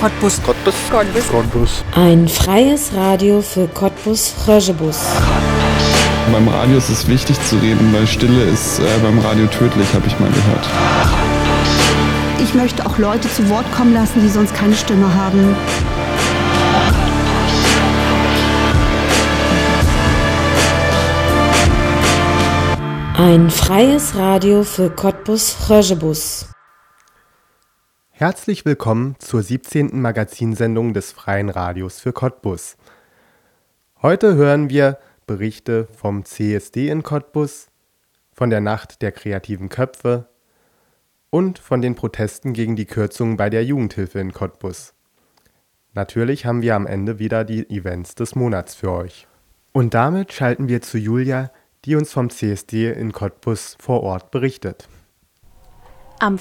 Cottbus. Ein freies Radio für Cottbus-Röschebus. Beim Radio ist es wichtig zu reden, weil Stille ist beim Radio tödlich, habe ich mal gehört. Ich möchte auch Leute zu Wort kommen lassen, die sonst keine Stimme haben. Ein freies Radio für Cottbus-Röschebus. Herzlich willkommen zur 17. Magazinsendung des Freien Radios für Cottbus. Heute hören wir Berichte vom CSD in Cottbus, von der Nacht der kreativen Köpfe und von den Protesten gegen die Kürzungen bei der Jugendhilfe in Cottbus. Natürlich haben wir am Ende wieder die Events des Monats für euch. Und damit schalten wir zu Julia, die uns vom CSD in Cottbus vor Ort berichtet. Am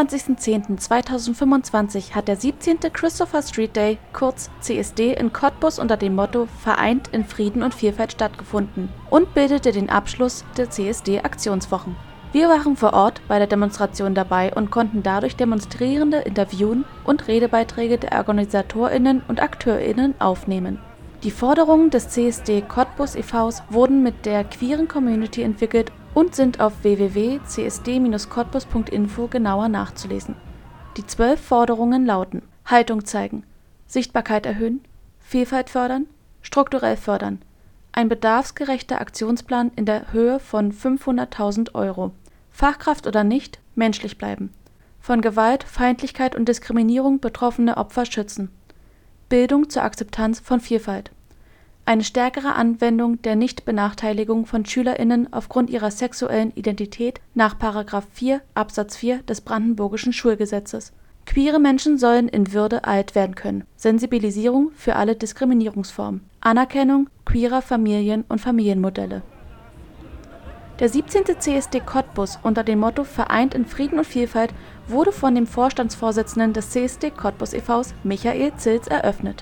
25.10.2025 hat der 17. Christopher Street Day, kurz CSD, in Cottbus unter dem Motto »Vereint in Frieden und Vielfalt« stattgefunden und bildete den Abschluss der CSD-Aktionswochen. Wir waren vor Ort bei der Demonstration dabei und konnten dadurch Demonstrierende interviewen und Redebeiträge der OrganisatorInnen und AkteurInnen aufnehmen. Die Forderungen des CSD Cottbus e.V. wurden mit der queeren Community entwickelt und sind auf www.csd-cottbus.info genauer nachzulesen. Die 12 Forderungen lauten: Haltung zeigen, Sichtbarkeit erhöhen, Vielfalt fördern, strukturell fördern, ein bedarfsgerechter Aktionsplan in der Höhe von 500.000 €, Fachkraft oder nicht, menschlich bleiben, von Gewalt, Feindlichkeit und Diskriminierung betroffene Opfer schützen, Bildung zur Akzeptanz von Vielfalt, eine stärkere Anwendung der Nichtbenachteiligung von SchülerInnen aufgrund ihrer sexuellen Identität nach § 4 Absatz 4 des Brandenburgischen Schulgesetzes. Queere Menschen sollen in Würde alt werden können. Sensibilisierung für alle Diskriminierungsformen. Anerkennung queerer Familien und Familienmodelle. Der 17. CSD Cottbus unter dem Motto »Vereint in Frieden und Vielfalt« wurde von dem Vorstandsvorsitzenden des CSD Cottbus e.V. Michael Zils eröffnet.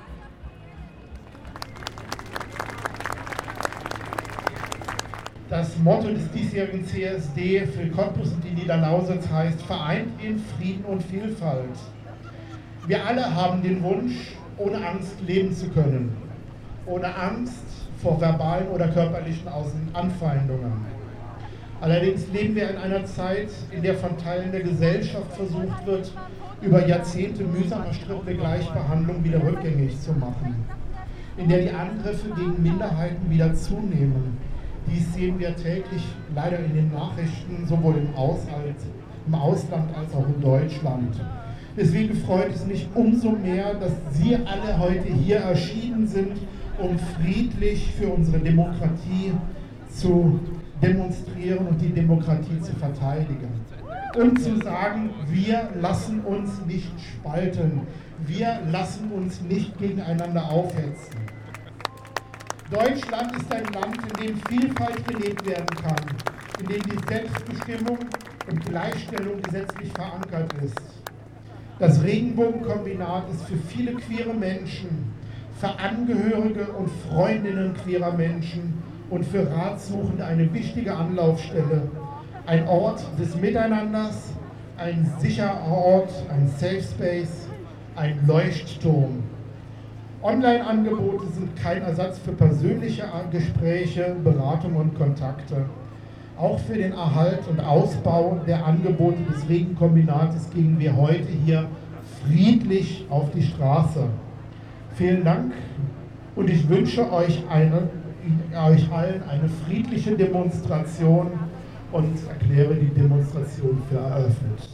Das Motto des diesjährigen CSD für Cottbus und die Niederlausitz heißt »Vereint in Frieden und Vielfalt«. Wir alle haben den Wunsch, ohne Angst leben zu können. Ohne Angst vor verbalen oder körperlichen Anfeindungen. Allerdings leben wir in einer Zeit, in der von Teilen der Gesellschaft versucht wird, über Jahrzehnte mühsam erstrittene Gleichbehandlung wieder rückgängig zu machen. In der die Angriffe gegen Minderheiten wieder zunehmen. Dies sehen wir täglich leider in den Nachrichten, sowohl im Ausland als auch in Deutschland. Deswegen freut es mich umso mehr, dass Sie alle heute hier erschienen sind, um friedlich für unsere Demokratie zu demonstrieren und die Demokratie zu verteidigen. Und zu sagen, wir lassen uns nicht spalten, wir lassen uns nicht gegeneinander aufhetzen. Deutschland ist ein Land, in dem Vielfalt gelebt werden kann, in dem die Selbstbestimmung und Gleichstellung gesetzlich verankert ist. Das Regenbogenkombinat ist für viele queere Menschen, für Angehörige und Freundinnen queerer Menschen und für Ratsuchende eine wichtige Anlaufstelle, ein Ort des Miteinanders, ein sicherer Ort, ein Safe Space, ein Leuchtturm. Online-Angebote sind kein Ersatz für persönliche Gespräche, Beratung und Kontakte. Auch für den Erhalt und Ausbau der Angebote des Regenkombinates gehen wir heute hier friedlich auf die Straße. Vielen Dank und ich wünsche euch allen eine friedliche Demonstration und erkläre die Demonstration für eröffnet.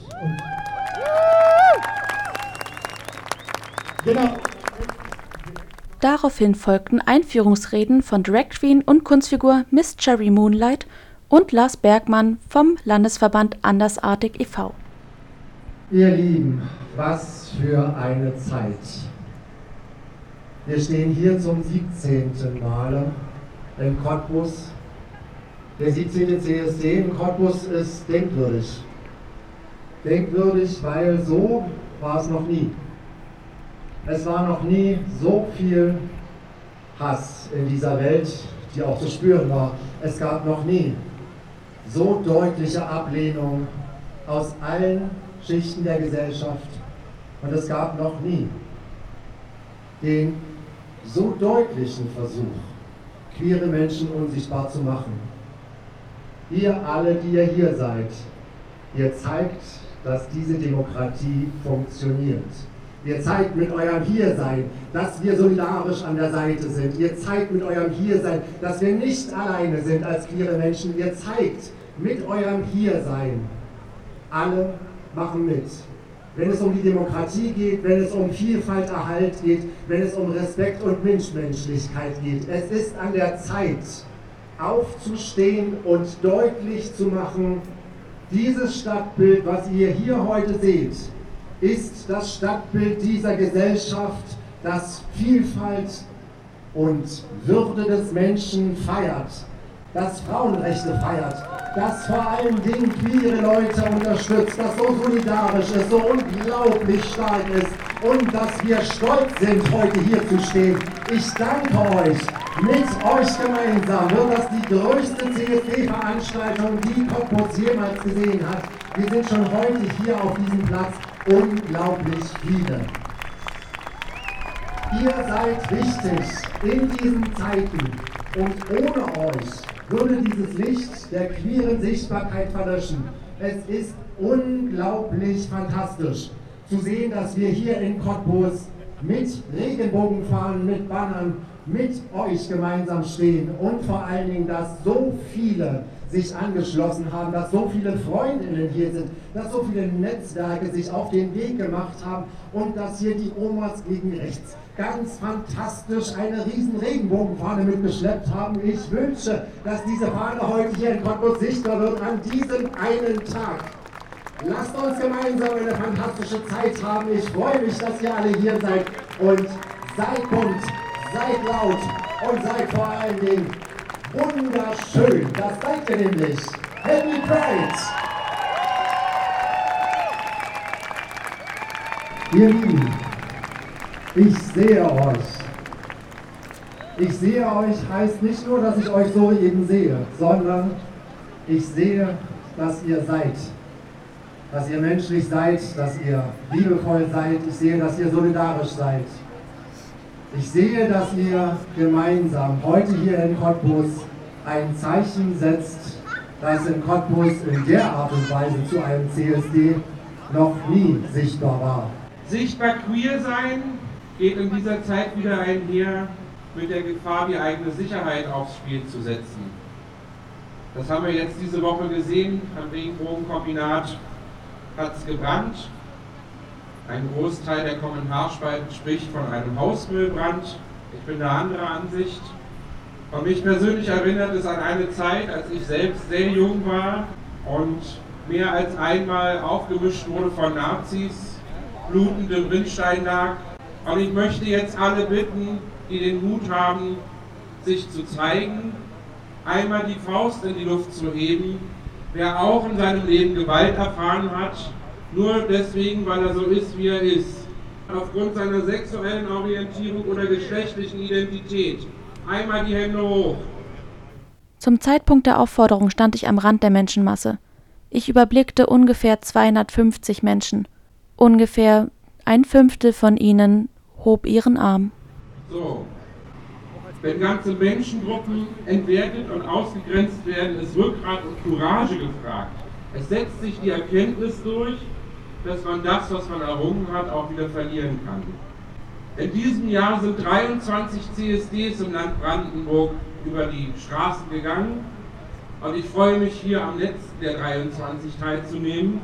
Genau. Daraufhin folgten Einführungsreden von Drag Queen und Kunstfigur Miss Cherry Moonlight und Lars Bergmann vom Landesverband Andersartig e.V. Ihr Lieben, was für eine Zeit. Wir stehen hier zum 17. Male in Cottbus. Der 17. CSD in Cottbus ist denkwürdig. Denkwürdig, weil so war es noch nie. Es war noch nie so viel Hass in dieser Welt, die auch zu spüren war. Es gab noch nie so deutliche Ablehnung aus allen Schichten der Gesellschaft Und es gab noch nie den so deutlichen Versuch, queere Menschen unsichtbar zu machen. Ihr alle, die ihr hier seid, ihr zeigt, dass diese Demokratie funktioniert. Ihr zeigt mit eurem Hiersein, dass wir solidarisch an der Seite sind. Ihr zeigt mit eurem Hiersein, dass wir nicht alleine sind als queere Menschen. Ihr zeigt mit eurem Hiersein, alle machen mit. Wenn es um die Demokratie geht, wenn es um Vielfalt, Erhalt geht, wenn es um Respekt und Menschlichkeit geht. Es ist an der Zeit, aufzustehen und deutlich zu machen, dieses Stadtbild, was ihr hier heute seht, ist das Stadtbild dieser Gesellschaft, das Vielfalt und Würde des Menschen feiert, das Frauenrechte feiert, das vor allen Dingen queere Leute unterstützt, das so solidarisch ist, so unglaublich stark ist und dass wir stolz sind, heute hier zu stehen. Ich danke euch. Mit euch gemeinsam wird das die größte CSD-Veranstaltung, die Cottbus jemals gesehen hat. Wir sind schon heute hier auf diesem Platz unglaublich viele. Ihr seid wichtig in diesen Zeiten und ohne euch würde dieses Licht der queeren Sichtbarkeit verlöschen. Es ist unglaublich fantastisch zu sehen, dass wir hier in Cottbus mit Regenbogenfahnen, mit Bannern, mit euch gemeinsam stehen und vor allen Dingen, dass so viele sich angeschlossen haben, dass so viele Freundinnen hier sind, dass so viele Netzwerke sich auf den Weg gemacht haben und dass hier die Omas gegen rechts ganz fantastisch eine riesen Regenbogenfahne mitgeschleppt haben. Ich wünsche, dass diese Fahne heute hier in Cottbus sichtbar wird an diesem einen Tag. Lasst uns gemeinsam eine fantastische Zeit haben. Ich freue mich, dass ihr alle hier seid und seid bunt, seid laut und seid vor allen Dingen wunderschön. Das seid ihr nämlich. Happy Pride! Ihr Lieben, ich sehe euch. Ich sehe euch heißt nicht nur, dass ich euch so eben sehe, sondern ich sehe, dass ihr seid. Dass ihr menschlich seid, dass ihr liebevoll seid. Ich sehe, dass ihr solidarisch seid. Ich sehe, dass ihr gemeinsam heute hier in Cottbus ein Zeichen setzt, das in Cottbus in der Art und Weise zu einem CSD noch nie sichtbar war. Sichtbar queer sein geht in dieser Zeit wieder einher mit der Gefahr, die eigene Sicherheit aufs Spiel zu setzen. Das haben wir jetzt diese Woche gesehen. Am Regenbogenkombinat hat es gebrannt. Ein Großteil der Kommentarspalten spricht von einem Hausmüllbrand. Ich bin der anderer Ansicht. Und mich persönlich erinnert es an eine Zeit, als ich selbst sehr jung war und mehr als einmal aufgemischt wurde von Nazis, blutend im Rinnstein lag. Und ich möchte jetzt alle bitten, die den Mut haben, sich zu zeigen, einmal die Faust in die Luft zu heben, wer auch in seinem Leben Gewalt erfahren hat, nur deswegen, weil er so ist, wie er ist, aufgrund seiner sexuellen Orientierung oder geschlechtlichen Identität. Einmal die Hände hoch. Zum Zeitpunkt der Aufforderung stand ich am Rand der Menschenmasse. Ich überblickte ungefähr 250 Menschen. Ungefähr 1/5 von ihnen hob ihren Arm. So, wenn ganze Menschengruppen entwertet und ausgegrenzt werden, ist Rückgrat und Courage gefragt. Es setzt sich die Erkenntnis durch, dass man das, was man errungen hat, auch wieder verlieren kann. In diesem Jahr sind 23 CSDs im Land Brandenburg über die Straßen gegangen und ich freue mich, hier am letzten der 23 teilzunehmen.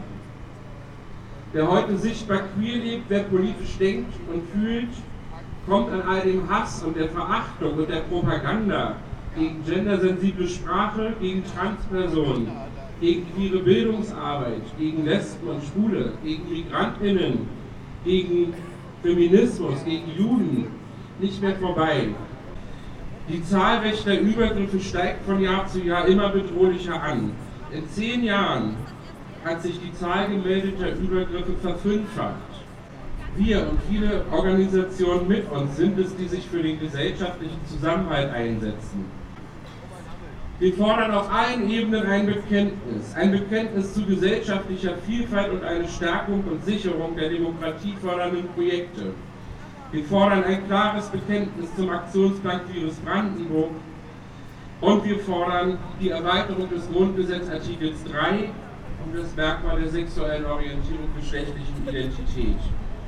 Wer heute sichtbar queer lebt, wer politisch denkt und fühlt, kommt an all dem Hass und der Verachtung und der Propaganda gegen gendersensible Sprache, gegen Transpersonen, gegen queere Bildungsarbeit, gegen Lesben und Schwule, gegen MigrantInnen, gegen Feminismus, gegen Juden nicht mehr vorbei. Die Zahl rechter Übergriffe steigt von Jahr zu Jahr immer bedrohlicher an. In 10 Jahren hat sich die Zahl gemeldeter Übergriffe verfünffacht. Wir und viele Organisationen mit uns sind es, die sich für den gesellschaftlichen Zusammenhalt einsetzen. Wir fordern auf allen Ebenen ein Bekenntnis zu gesellschaftlicher Vielfalt und eine Stärkung und Sicherung der demokratiefördernden Projekte. Wir fordern ein klares Bekenntnis zum Aktionsplan Queeres Brandenburg und wir fordern die Erweiterung des Grundgesetzartikels 3 um das Merkmal der sexuellen Orientierung geschlechtlichen Identität.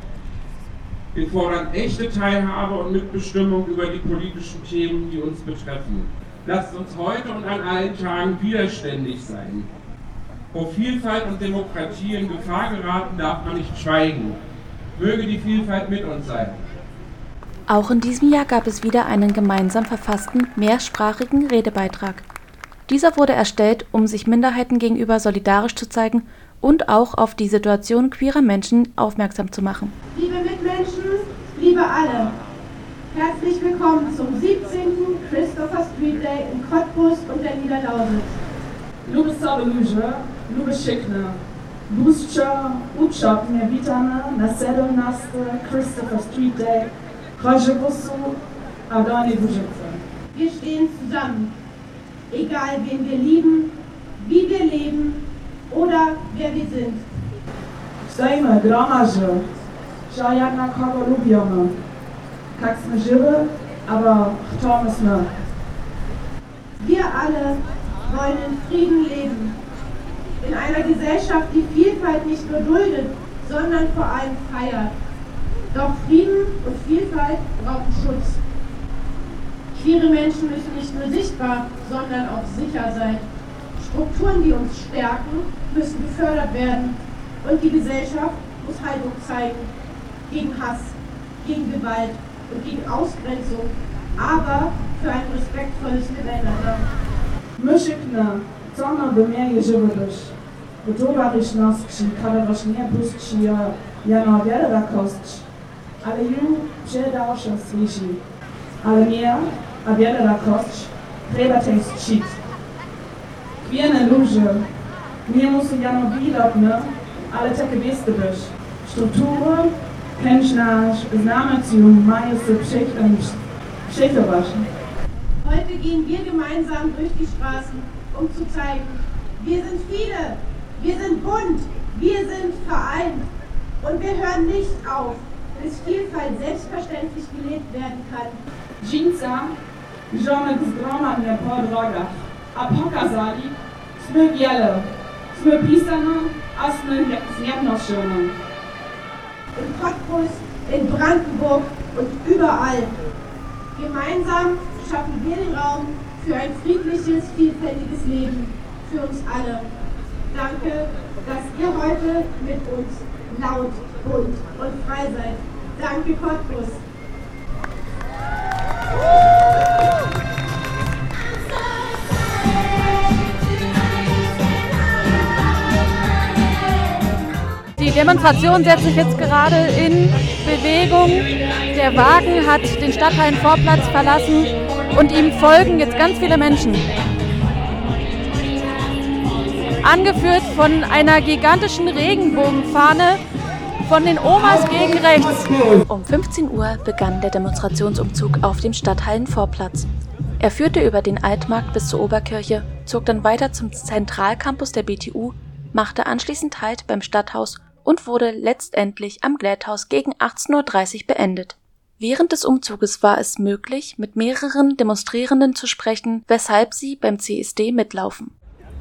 Wir fordern echte Teilhabe und Mitbestimmung über die politischen Themen, die uns betreffen. Lasst uns heute und an allen Tagen widerständig sein. Wo Vielfalt und Demokratie in Gefahr geraten, darf man nicht schweigen. Möge die Vielfalt mit uns sein. Auch in diesem Jahr gab es wieder einen gemeinsam verfassten, mehrsprachigen Redebeitrag. Dieser wurde erstellt, um sich Minderheiten gegenüber solidarisch zu zeigen und auch auf die Situation queerer Menschen aufmerksam zu machen. Liebe Mitmenschen, liebe alle, herzlich willkommen zum 17. Christopher Street Day in Cottbus und der Niederlausitz. Lubisa Luja, Lubishikna, Luscha, Uchap, Nevitana, Nasedo Naste, Christopher Street Day, Rajabusu, Adani Bujitza. Wir stehen zusammen, egal wen wir lieben, wie wir leben oder wer wir sind. Steime, Gramaje, Shayana Kagalubiana, Kaxme Jibbe, aber Thomas ne. Wir alle wollen in Frieden leben. In einer Gesellschaft, die Vielfalt nicht nur duldet, sondern vor allem feiert. Doch Frieden und Vielfalt brauchen Schutz. Queere Menschen müssen nicht nur sichtbar, sondern auch sicher sein. Strukturen, die uns stärken, müssen gefördert werden. Und die Gesellschaft muss Haltung zeigen. Gegen Hass, gegen Gewalt und gegen Ausgrenzung. Aber für ein respektvolles Miteinander. Myszykna, Zona Bemerje Żywodosz. Gotowaryś nas, karawasz nie puść, ja wiele rakość. Ale ju przedał się słyszy. Ale mnie, a wiele rakość, treba ten szczyt. Kwiene ludzie, nie muszę jano widotne, ale takie wieste byś. Struktury, kennst nasz, znamy ci mają się przejdować. Heute gehen wir gemeinsam durch die Straßen, um zu zeigen, wir sind viele, wir sind bunt, wir sind vereint und wir hören nicht auf, bis Vielfalt selbstverständlich gelebt werden kann. Dżinca, żonek zgromadzone po drogach, a pokazali, sme wiele, sme pisane, a sme zjednoczone. In Cottbus, in Brandenburg und überall. Gemeinsam schaffen wir den Raum für ein friedliches, vielfältiges Leben für uns alle. Danke, dass ihr heute mit uns laut, bunt und frei seid. Danke, Cottbus. Die Demonstration setzt sich jetzt gerade in Bewegung. Der Wagen hat den Stadthallenvorplatz verlassen und ihm folgen jetzt ganz viele Menschen. Angeführt von einer gigantischen Regenbogenfahne von den Omas gegen rechts. Um 15 Uhr begann der Demonstrationsumzug auf dem Stadthallenvorplatz. Er führte über den Altmarkt bis zur Oberkirche, zog dann weiter zum Zentralcampus der BTU, machte anschließend Halt beim Stadthaus und wurde letztendlich am Gläthaus gegen 18:30 Uhr beendet. Während des Umzuges war es möglich, mit mehreren Demonstrierenden zu sprechen, weshalb sie beim CSD mitlaufen.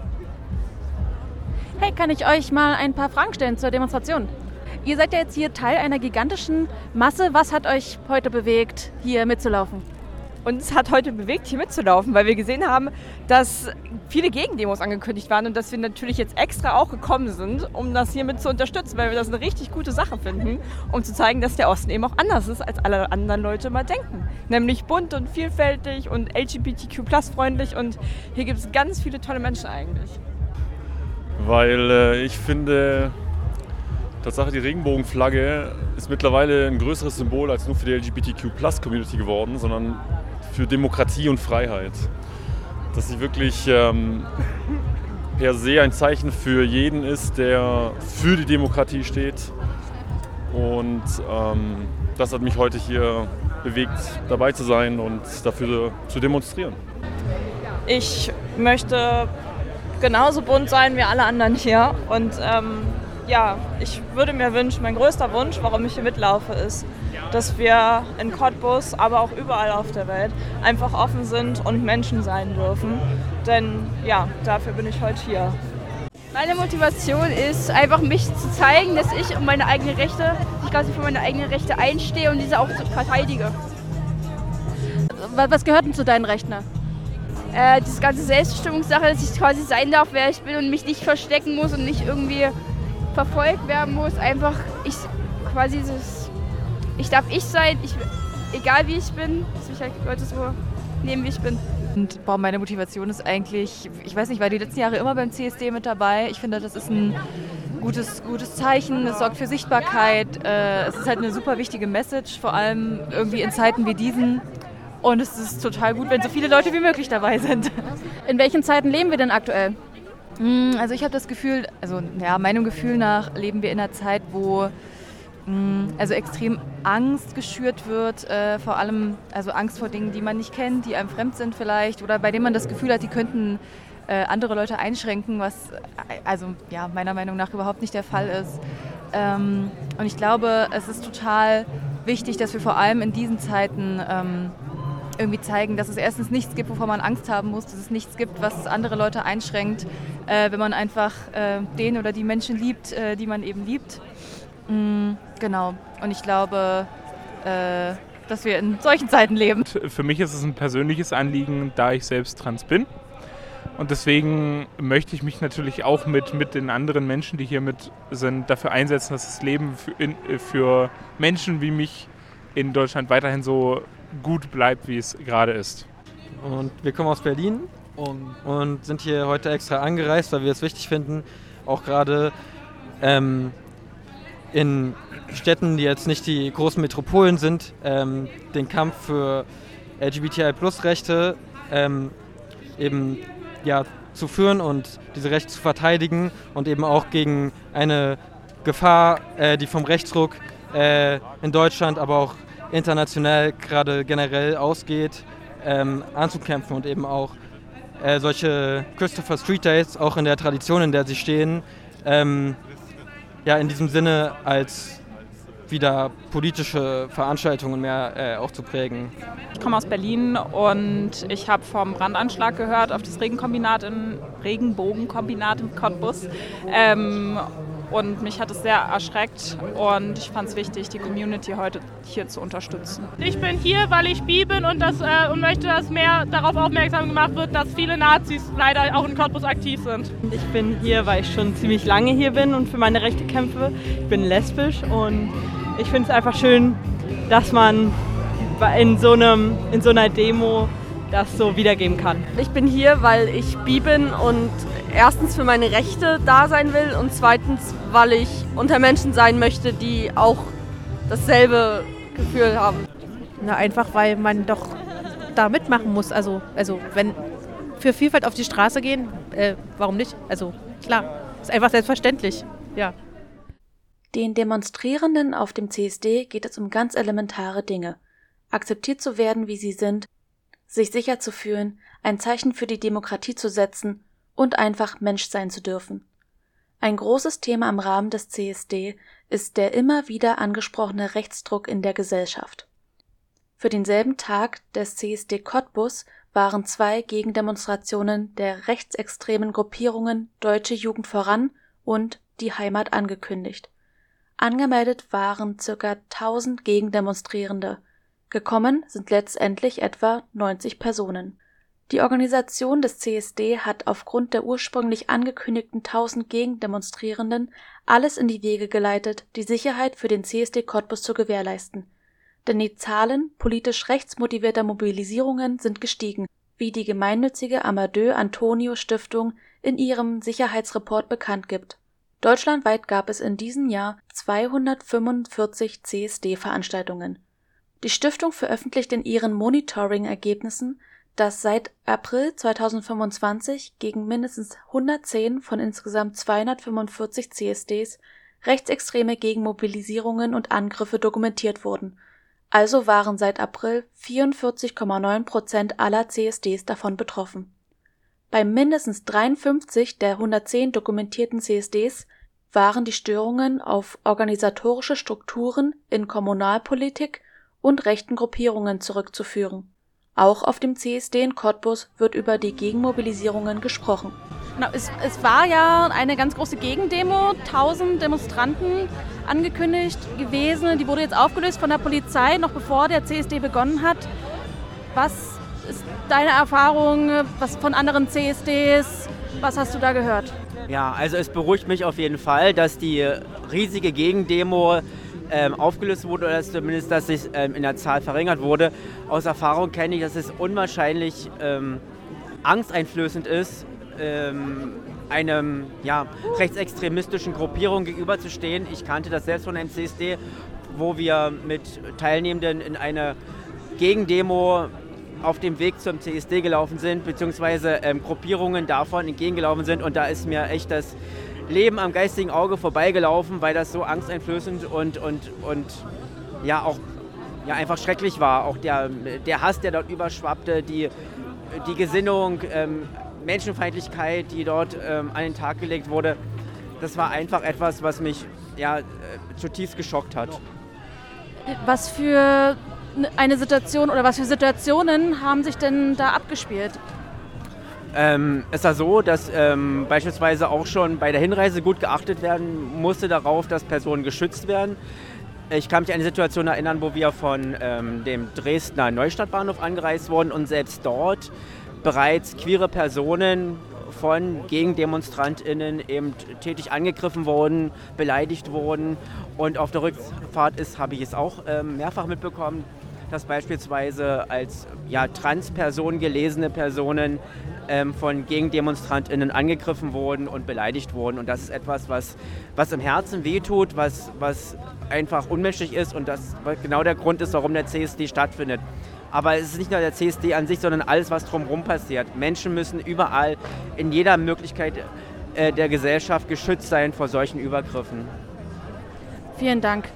Hey, kann ich euch mal ein paar Fragen stellen zur Demonstration? Ihr seid ja jetzt hier Teil einer gigantischen Masse. Was hat euch heute bewegt, hier mitzulaufen? Uns hat heute bewegt, hier mitzulaufen, weil wir gesehen haben, dass viele Gegendemos angekündigt waren und dass wir natürlich jetzt extra auch gekommen sind, um das hier mit zu unterstützen, weil wir das eine richtig gute Sache finden, um zu zeigen, dass der Osten eben auch anders ist, als alle anderen Leute mal denken. Nämlich bunt und vielfältig und LGBTQ+-freundlich und hier gibt es ganz viele tolle Menschen eigentlich. Weil ich finde, Tatsache, die Regenbogenflagge ist mittlerweile ein größeres Symbol als nur für die LGBTQ+-Community geworden, sondern für Demokratie und Freiheit. Dass sie wirklich per se ein Zeichen für jeden ist, der für die Demokratie steht. Und das hat mich heute hier bewegt, dabei zu sein und dafür zu demonstrieren. Ich möchte genauso bunt sein wie alle anderen hier. Und ich würde mir wünschen, mein größter Wunsch, warum ich hier mitlaufe, ist, dass wir in Cottbus, aber auch überall auf der Welt einfach offen sind und Menschen sein dürfen. Denn ja, dafür bin ich heute hier. Meine Motivation ist einfach, mich zu zeigen, dass ich für meine eigenen Rechte einstehe und diese auch verteidige. Was gehört denn zu deinen Rechten? Diese ganze Selbstbestimmungssache, dass ich quasi sein darf, wer ich bin und mich nicht verstecken muss und nicht irgendwie verfolgt werden muss. Einfach, ich darf ich sein, egal wie ich bin, dass mich halt Leute so nehmen, wie ich bin. Und meine Motivation ist eigentlich, ich weiß nicht, war die letzten Jahre immer beim CSD mit dabei. Ich finde, das ist ein gutes Zeichen, es sorgt für Sichtbarkeit. Es ist halt eine super wichtige Message, vor allem irgendwie in Zeiten wie diesen. Und es ist total gut, wenn so viele Leute wie möglich dabei sind. In welchen Zeiten leben wir denn aktuell? Also ich habe das Gefühl, meinem Gefühl nach leben wir in einer Zeit, wo extrem Angst geschürt wird, vor allem Angst vor Dingen, die man nicht kennt, die einem fremd sind vielleicht oder bei denen man das Gefühl hat, die könnten andere Leute einschränken, was meiner Meinung nach überhaupt nicht der Fall ist. Und ich glaube, es ist total wichtig, dass wir vor allem in diesen Zeiten irgendwie zeigen, dass es erstens nichts gibt, wovor man Angst haben muss, dass es nichts gibt, was andere Leute einschränkt, wenn man einfach den oder die Menschen liebt, die man eben liebt. Genau. Und ich glaube, dass wir in solchen Zeiten leben. Für mich ist es ein persönliches Anliegen, da ich selbst trans bin. Und deswegen möchte ich mich natürlich auch mit den anderen Menschen, die hier mit sind, dafür einsetzen, dass das Leben für Menschen wie mich in Deutschland weiterhin so gut bleibt, wie es gerade ist. Und wir kommen aus Berlin und sind hier heute extra angereist, weil wir es wichtig finden, auch gerade in Städten, die jetzt nicht die großen Metropolen sind, den Kampf für LGBTI-Plus-Rechte zu führen und diese Rechte zu verteidigen und eben auch gegen eine Gefahr, die vom Rechtsruck in Deutschland, aber auch international gerade generell ausgeht, anzukämpfen und eben auch solche Christopher Street Days, auch in der Tradition, in der sie stehen, in diesem Sinne als wieder politische Veranstaltungen mehr auch zu prägen. Ich komme aus Berlin und ich habe vom Brandanschlag gehört auf das Regenbogenkombinat in Cottbus. Und mich hat es sehr erschreckt und ich fand es wichtig, die Community heute hier zu unterstützen. Ich bin hier, weil ich bi bin und möchte, dass mehr darauf aufmerksam gemacht wird, dass viele Nazis leider auch in Cottbus aktiv sind. Ich bin hier, weil ich schon ziemlich lange hier bin und für meine Rechte kämpfe. Ich bin lesbisch und ich finde es einfach schön, dass man in so einer Demo das so wiedergeben kann. Ich bin hier, weil ich bi bin und erstens für meine Rechte da sein will und zweitens, weil ich unter Menschen sein möchte, die auch dasselbe Gefühl haben. Einfach, weil man doch da mitmachen muss. Also wenn für Vielfalt auf die Straße gehen, warum nicht? Also klar, ist einfach selbstverständlich, ja. Den Demonstrierenden auf dem CSD geht es um ganz elementare Dinge. Akzeptiert zu werden, wie sie sind, sich sicher zu fühlen, ein Zeichen für die Demokratie zu setzen und einfach Mensch sein zu dürfen. Ein großes Thema im Rahmen des CSD ist der immer wieder angesprochene Rechtsdruck in der Gesellschaft. Für denselben Tag des CSD Cottbus waren 2 Gegendemonstrationen der rechtsextremen Gruppierungen Deutsche Jugend voran und Die Heimat angekündigt. Angemeldet waren ca. 1000 Gegendemonstrierende. Gekommen sind letztendlich etwa 90 Personen. Die Organisation des CSD hat aufgrund der ursprünglich angekündigten 1000 Gegendemonstrierenden alles in die Wege geleitet, die Sicherheit für den CSD Cottbus zu gewährleisten. Denn die Zahlen politisch rechtsmotivierter Mobilisierungen sind gestiegen, wie die gemeinnützige Amadeu Antonio Stiftung in ihrem Sicherheitsreport bekannt gibt. Deutschlandweit gab es in diesem Jahr 245 CSD-Veranstaltungen. Die Stiftung veröffentlicht in ihren Monitoring-Ergebnissen, dass seit April 2025 gegen mindestens 110 von insgesamt 245 CSDs rechtsextreme Gegenmobilisierungen und Angriffe dokumentiert wurden. Also waren seit April 44,9% aller CSDs davon betroffen. Bei mindestens 53 der 110 dokumentierten CSDs waren die Störungen auf organisatorische Strukturen in Kommunalpolitik und rechten Gruppierungen zurückzuführen. Auch auf dem CSD in Cottbus wird über die Gegenmobilisierungen gesprochen. Genau, es war ja eine ganz große Gegendemo, 1000 Demonstranten angekündigt gewesen. Die wurde jetzt aufgelöst von der Polizei, noch bevor der CSD begonnen hat. Was ist deine Erfahrung von anderen CSDs? Was hast du da gehört? Ja, also es beruhigt mich auf jeden Fall, dass die riesige Gegendemo aufgelöst wurde oder zumindest, dass sich in der Zahl verringert wurde. Aus Erfahrung kenne ich, dass es unwahrscheinlich angsteinflößend ist, einem rechtsextremistischen Gruppierung gegenüberzustehen. Ich kannte das selbst von einem CSD, wo wir mit Teilnehmenden in eine Gegendemo auf dem Weg zum CSD gelaufen sind, beziehungsweise Gruppierungen davon entgegengelaufen sind, und da ist mir echt das Leben am geistigen Auge vorbeigelaufen, weil das so angsteinflößend und auch einfach schrecklich war. Auch der Hass, der dort überschwappte, die Gesinnung, Menschenfeindlichkeit, die dort an den Tag gelegt wurde, das war einfach etwas, was mich zutiefst geschockt hat. Was für eine Situation oder was für Situationen haben sich denn da abgespielt? Es war so, dass beispielsweise auch schon bei der Hinreise gut geachtet werden musste darauf, dass Personen geschützt werden. Ich kann mich an eine Situation erinnern, wo wir von dem Dresdner Neustadtbahnhof angereist wurden und selbst dort bereits queere Personen von GegendemonstrantInnen eben tätig angegriffen wurden, beleidigt wurden. Und auf der Rückfahrt habe ich es auch mehrfach mitbekommen, dass beispielsweise als Transpersonen gelesene Personen von GegendemonstrantInnen angegriffen wurden und beleidigt wurden. Und das ist etwas, was im Herzen wehtut, was einfach unmenschlich ist und das genau der Grund ist, warum der CSD stattfindet. Aber es ist nicht nur der CSD an sich, sondern alles, was drumherum passiert. Menschen müssen überall, in jeder Möglichkeit der Gesellschaft geschützt sein vor solchen Übergriffen. Vielen Dank.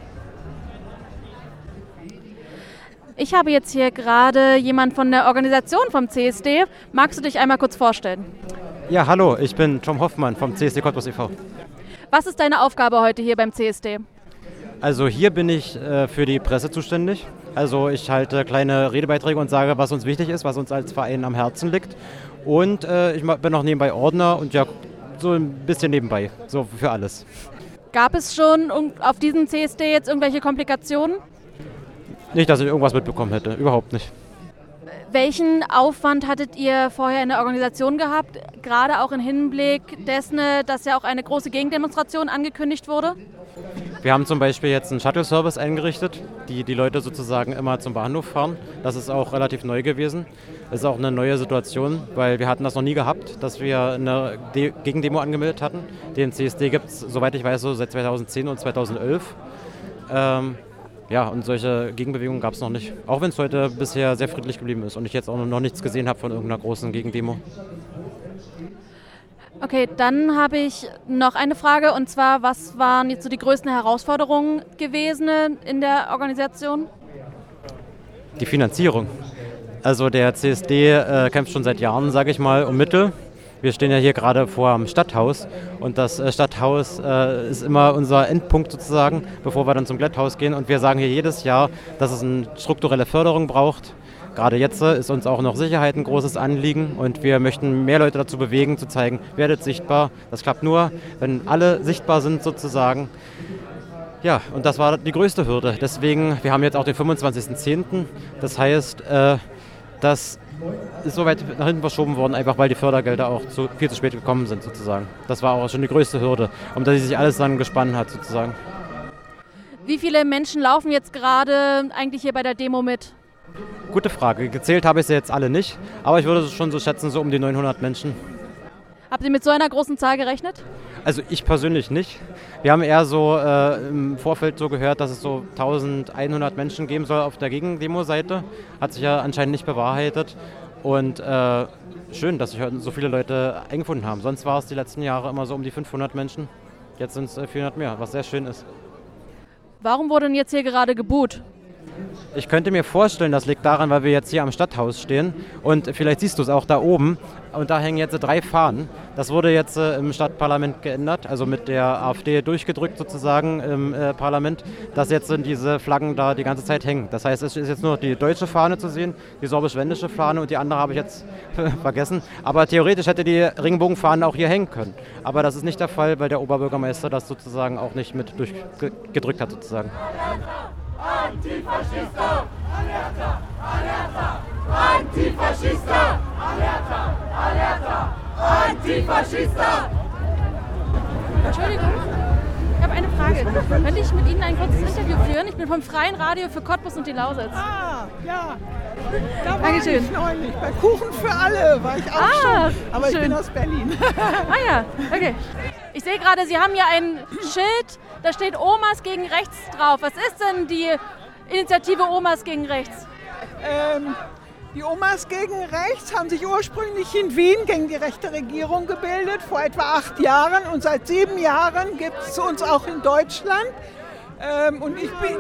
Ich habe jetzt hier gerade jemanden von der Organisation vom CSD. Magst du dich einmal kurz vorstellen? Ja, hallo, ich bin Tom Hoffmann vom CSD Cottbus e.V. Was ist deine Aufgabe heute hier beim CSD? Also hier bin ich für die Presse zuständig. Also ich halte kleine Redebeiträge und sage, was uns wichtig ist, was uns als Verein am Herzen liegt. Und ich bin auch nebenbei Ordner und ja, so ein bisschen nebenbei, so für alles. Gab es schon auf diesem CSD jetzt irgendwelche Komplikationen? Nicht, dass ich irgendwas mitbekommen hätte, überhaupt nicht. Welchen Aufwand hattet ihr vorher in der Organisation gehabt, gerade auch im Hinblick dessen, dass ja auch eine große Gegendemonstration angekündigt wurde? Wir haben zum Beispiel jetzt einen Shuttle-Service eingerichtet, die Leute sozusagen immer zum Bahnhof fahren. Das ist auch relativ neu gewesen. Das ist auch eine neue Situation, weil wir hatten das noch nie gehabt, dass wir eine Gegendemo angemeldet hatten. Den CSD gibt es, soweit ich weiß, so seit 2010 und 2011. Und solche Gegenbewegungen gab es noch nicht. Auch wenn es heute bisher sehr friedlich geblieben ist und ich jetzt auch noch nichts gesehen habe von irgendeiner großen Gegendemo. Okay, dann habe ich noch eine Frage, und zwar, was waren jetzt so die größten Herausforderungen gewesen in der Organisation? Die Finanzierung. Also der CSD kämpft schon seit Jahren, sage ich mal, um Mittel. Wir stehen ja hier gerade vor dem Stadthaus und das Stadthaus ist immer unser Endpunkt sozusagen, bevor wir dann zum Glätthaus gehen. Und wir sagen hier jedes Jahr, dass es eine strukturelle Förderung braucht. Gerade jetzt ist uns auch noch Sicherheit ein großes Anliegen und wir möchten mehr Leute dazu bewegen, zu zeigen, werdet sichtbar. Das klappt nur, wenn alle sichtbar sind sozusagen. Ja, und das war die größte Hürde. Deswegen, wir haben jetzt auch den 25.10. Das heißt, das ist so weit nach hinten verschoben worden, einfach weil die Fördergelder auch viel zu spät gekommen sind sozusagen. Das war auch schon die größte Hürde, um dass sich alles dann gespannt hat sozusagen. Wie viele Menschen laufen jetzt gerade eigentlich hier bei der Demo mit? Gute Frage. Gezählt habe ich sie jetzt alle nicht, aber ich würde schon so schätzen, so um die 900 Menschen. Habt ihr mit so einer großen Zahl gerechnet? Also ich persönlich nicht. Wir haben eher so im Vorfeld so gehört, dass es so 1100 Menschen geben soll auf der Gegendemo-Seite. Hat sich ja anscheinend nicht bewahrheitet. Und schön, dass sich so viele Leute eingefunden haben. Sonst war es die letzten Jahre immer so um die 500 Menschen. Jetzt sind es 400 mehr, was sehr schön ist. Warum wurde denn jetzt hier gerade geboot? Ich könnte mir vorstellen, das liegt daran, weil wir jetzt hier am Stadthaus stehen und vielleicht siehst du es auch da oben und da hängen jetzt 3 Fahnen. Das wurde jetzt im Stadtparlament geändert, also mit der AfD durchgedrückt sozusagen im Parlament, dass jetzt diese Flaggen da die ganze Zeit hängen. Das heißt, es ist jetzt nur die deutsche Fahne zu sehen, die sorbisch-wendische Fahne und die andere habe ich jetzt vergessen. Aber theoretisch hätte die Regenbogenfahne auch hier hängen können. Aber das ist nicht der Fall, weil der Oberbürgermeister das sozusagen auch nicht mit durchgedrückt hat sozusagen. Antifascista, alerta, alerta, Antifascista, alerta, alerta, Antifascista. Entschuldigung, ich habe eine Frage. Könnte ich mit Ihnen ein kurzes Interview führen? Ich bin vom Freien Radio für Cottbus und die Lausitz. Ah, ja. Da war Dankeschön. ich neulich. Bei Kuchen für alle war ich auch schon. Aber schön. ich bin aus Berlin. Ah ja, okay. Ich sehe gerade, Sie haben hier ein Schild, da steht Omas gegen Rechts drauf. Was ist denn die Initiative Omas gegen Rechts? Die Omas gegen Rechts haben sich ursprünglich in Wien gegen die rechte Regierung gebildet, vor etwa 8 Jahren. Und seit 7 Jahren gibt es uns auch in Deutschland. Und ich bin,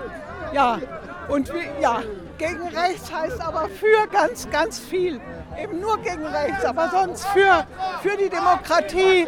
gegen rechts heißt aber für ganz, ganz viel. Eben nur gegen rechts, aber sonst für die Demokratie,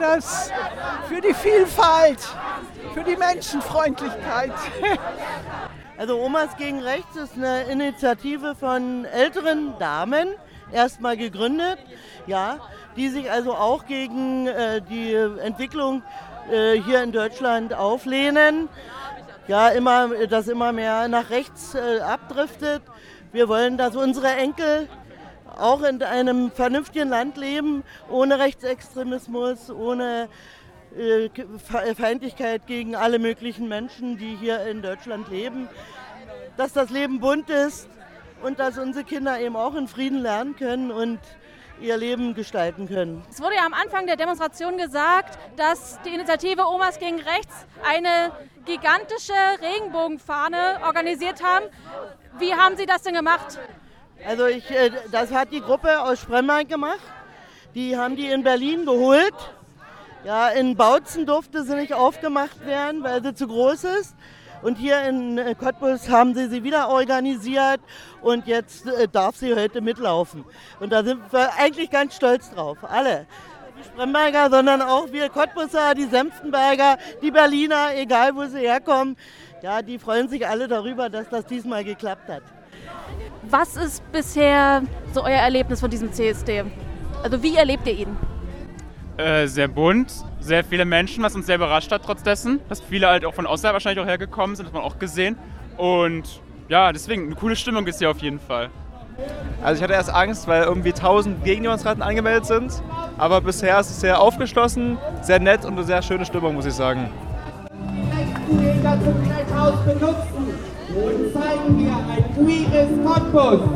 für die Vielfalt, für die Menschenfreundlichkeit. Also Omas gegen Rechts ist eine Initiative von älteren Damen, erstmal gegründet, ja, die sich also auch gegen die Entwicklung hier in Deutschland auflehnen. Ja, dass immer mehr nach rechts abdriftet. Wir wollen, dass unsere Enkel auch in einem vernünftigen Land leben, ohne Rechtsextremismus, ohne Feindlichkeit gegen alle möglichen Menschen, die hier in Deutschland leben. Dass das Leben bunt ist und dass unsere Kinder eben auch in Frieden lernen können und ihr Leben gestalten können. Es wurde ja am Anfang der Demonstration gesagt, dass die Initiative Omas gegen Rechts eine gigantische Regenbogenfahne organisiert haben. Wie haben Sie das denn gemacht? Also das hat die Gruppe aus Spremberg gemacht. Die haben die in Berlin geholt. Ja, in Bautzen durfte sie nicht aufgemacht werden, weil sie zu groß ist. Und hier in Cottbus haben sie wieder organisiert und jetzt darf sie heute mitlaufen. Und da sind wir eigentlich ganz stolz drauf, alle. Die Spremberger, sondern auch wir Cottbusser, die Senftenberger, die Berliner, egal wo sie herkommen. Ja, die freuen sich alle darüber, dass das diesmal geklappt hat. Was ist bisher so euer Erlebnis von diesem CSD? Also wie erlebt ihr ihn? Sehr bunt, sehr viele Menschen, was uns sehr überrascht hat trotz dessen, dass viele halt auch von außerhalb wahrscheinlich auch hergekommen sind, das hat man auch gesehen. Und ja, deswegen eine coole Stimmung ist hier auf jeden Fall. Also ich hatte erst Angst, weil irgendwie 1000 Gegendemonstranten angemeldet sind, aber bisher ist es sehr aufgeschlossen, sehr nett und eine sehr schöne Stimmung, muss ich sagen. Rechtsjäger zum Stadthaus benutzen und zeigen wir ein queeres Cottbus.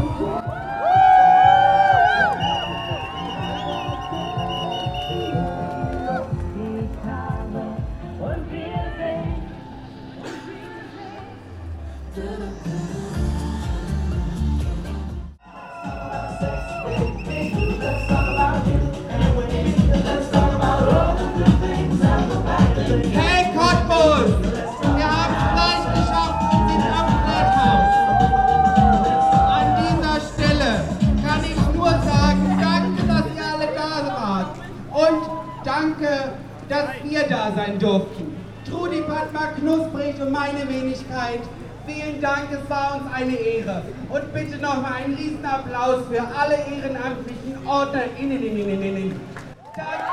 Hey Cottbus! Wir haben es gleich geschafft und sind am Stadthaus. An dieser Stelle kann ich nur sagen, danke, dass ihr alle da wart. Und danke, dass wir da sein durften. Trudi Padma Knusprig und meine Wenigkeit. Vielen Dank, es war uns eine Ehre. Und bitte nochmal einen riesen Applaus für alle ehrenamtlichen OrdnerInnen. Danke.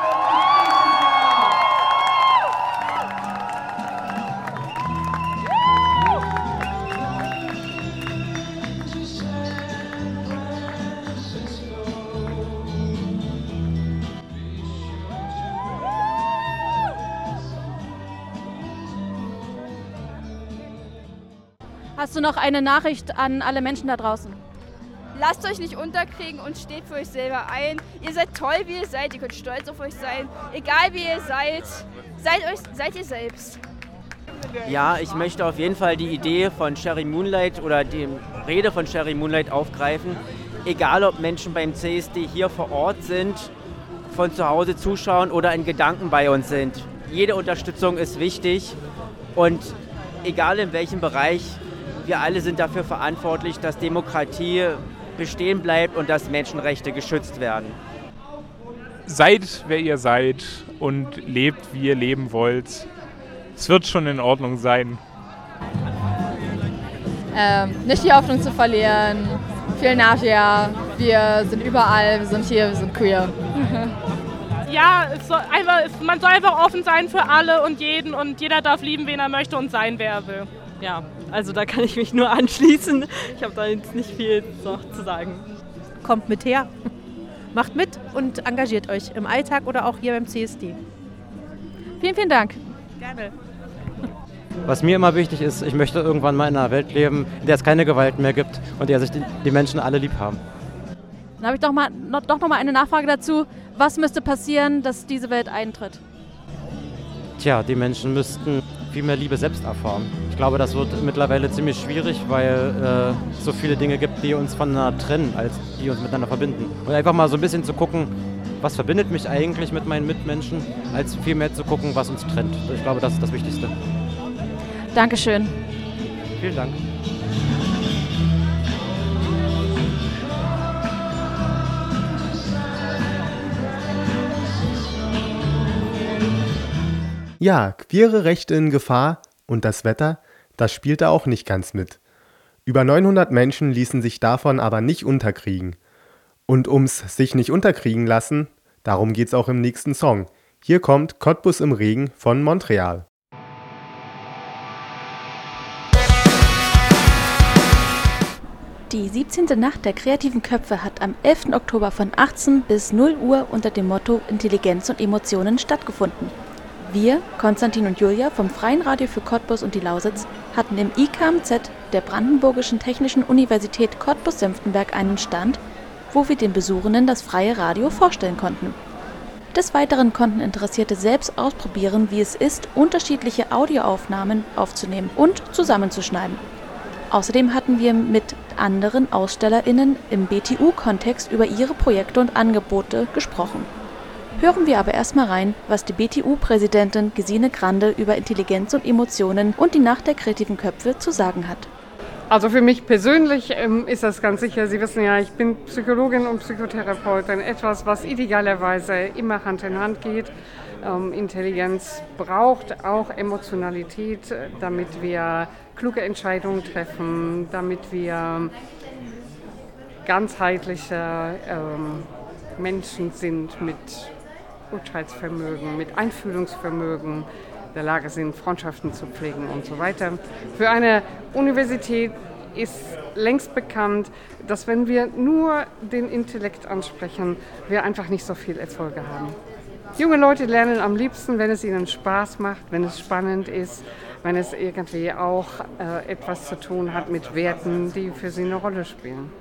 Hast du noch eine Nachricht an alle Menschen da draußen? Lasst euch nicht unterkriegen und steht für euch selber ein. Ihr seid toll, wie ihr seid. Ihr könnt stolz auf euch sein. Egal wie ihr seid, seid ihr selbst. Ja, ich möchte auf jeden Fall die Idee von Sherry Moonlight oder die Rede von Sherry Moonlight aufgreifen. Egal, ob Menschen beim CSD hier vor Ort sind, von zu Hause zuschauen oder in Gedanken bei uns sind. Jede Unterstützung ist wichtig und egal in welchem Bereich wir alle sind dafür verantwortlich, dass Demokratie bestehen bleibt und dass Menschenrechte geschützt werden. Seid, wer ihr seid und lebt, wie ihr leben wollt. Es wird schon in Ordnung sein. Nicht die Hoffnung zu verlieren. Viel nachher. Wir sind überall, wir sind hier, wir sind queer. Ja, man soll einfach offen sein für alle und jeden und jeder darf lieben, wen er möchte und sein, wer er will. Ja, also da kann ich mich nur anschließen. Ich habe da jetzt nicht viel noch zu sagen. Kommt mit her, macht mit und engagiert euch im Alltag oder auch hier beim CSD. Vielen, vielen Dank. Gerne. Was mir immer wichtig ist, ich möchte irgendwann mal in einer Welt leben, in der es keine Gewalt mehr gibt und in der sich die Menschen alle lieb haben. Dann habe ich doch noch mal eine Nachfrage dazu. Was müsste passieren, dass diese Welt eintritt? Tja, die Menschen müssten viel mehr Liebe selbst erfahren. Ich glaube, das wird mittlerweile ziemlich schwierig, weil es so viele Dinge gibt, die uns voneinander trennen, als die uns miteinander verbinden. Und einfach mal so ein bisschen zu gucken, was verbindet mich eigentlich mit meinen Mitmenschen, als viel mehr zu gucken, was uns trennt. Ich glaube, das ist das Wichtigste. Dankeschön. Vielen Dank. Ja, queere Rechte in Gefahr und das Wetter, das spielte auch nicht ganz mit. Über 900 Menschen ließen sich davon aber nicht unterkriegen. Und ums sich nicht unterkriegen lassen, darum geht's auch im nächsten Song. Hier kommt Cottbus im Regen von Montreal. Die 17. Nacht der kreativen Köpfe hat am 11. Oktober von 18 bis 0 Uhr unter dem Motto Intelligenz und Emotionen stattgefunden. Wir, Konstantin und Julia vom Freien Radio für Cottbus und die Lausitz, hatten im IKMZ der Brandenburgischen Technischen Universität Cottbus-Senftenberg einen Stand, wo wir den Besuchenden das freie Radio vorstellen konnten. Des Weiteren konnten Interessierte selbst ausprobieren, wie es ist, unterschiedliche Audioaufnahmen aufzunehmen und zusammenzuschneiden. Außerdem hatten wir mit anderen AusstellerInnen im BTU-Kontext über ihre Projekte und Angebote gesprochen. Hören wir aber erstmal rein, was die BTU-Präsidentin Gesine Grande über Intelligenz und Emotionen und die Nacht der kreativen Köpfe zu sagen hat. Also für mich persönlich ist das ganz sicher, Sie wissen ja, ich bin Psychologin und Psychotherapeutin, etwas, was idealerweise immer Hand in Hand geht. Intelligenz braucht auch Emotionalität, damit wir kluge Entscheidungen treffen, damit wir ganzheitliche Menschen sind mit Urteilsvermögen, mit Einfühlungsvermögen, der Lage sind, Freundschaften zu pflegen und so weiter. Für eine Universität ist längst bekannt, dass wenn wir nur den Intellekt ansprechen, wir einfach nicht so viel Erfolge haben. Junge Leute lernen am liebsten, wenn es ihnen Spaß macht, wenn es spannend ist, wenn es irgendwie auch etwas zu tun hat mit Werten, die für sie eine Rolle spielen.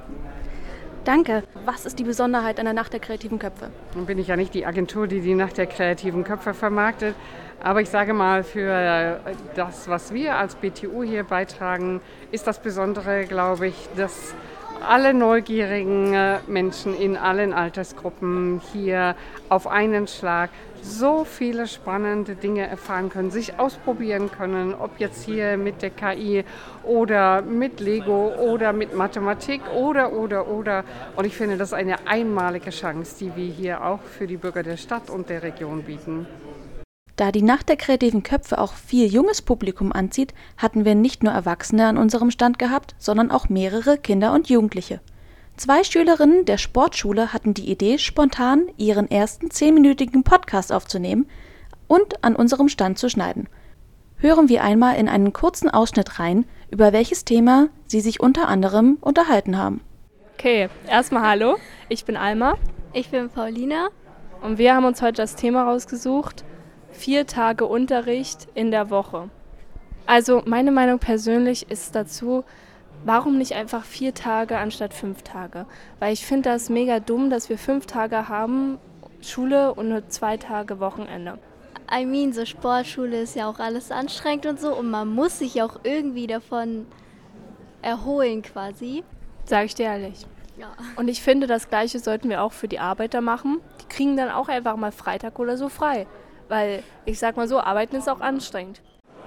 Danke. Was ist die Besonderheit an der Nacht der kreativen Köpfe? Nun bin ich ja nicht die Agentur, die die Nacht der kreativen Köpfe vermarktet, aber ich sage mal, für das, was wir als BTU hier beitragen, ist das Besondere, glaube ich, dass alle neugierigen Menschen in allen Altersgruppen hier auf einen Schlag so viele spannende Dinge erfahren können, sich ausprobieren können, ob jetzt hier mit der KI oder mit Lego oder mit Mathematik oder. Und ich finde, das ist eine einmalige Chance, die wir hier auch für die Bürger der Stadt und der Region bieten. Da die Nacht der kreativen Köpfe auch viel junges Publikum anzieht, hatten wir nicht nur Erwachsene an unserem Stand gehabt, sondern auch mehrere Kinder und Jugendliche. 2 Schülerinnen der Sportschule hatten die Idee, spontan ihren ersten 10-minütigen Podcast aufzunehmen und an unserem Stand zu schneiden. Hören wir einmal in einen kurzen Ausschnitt rein, über welches Thema sie sich unter anderem unterhalten haben. Okay, erstmal hallo, ich bin Alma. Ich bin Paulina. Und wir haben uns heute das Thema rausgesucht, 4 Tage Unterricht in der Woche. Also meine Meinung persönlich ist dazu, warum nicht einfach 4 Tage anstatt 5 Tage? Weil ich finde das mega dumm, dass wir 5 Tage haben, Schule und nur 2 Tage Wochenende. I mean, so Sportschule ist ja auch alles anstrengend und so und man muss sich auch irgendwie davon erholen quasi. Sag ich dir ehrlich. Ja. Und ich finde, das Gleiche sollten wir auch für die Arbeiter machen. Die kriegen dann auch einfach mal Freitag oder so frei. Weil, ich sag mal so, Arbeiten ist auch anstrengend.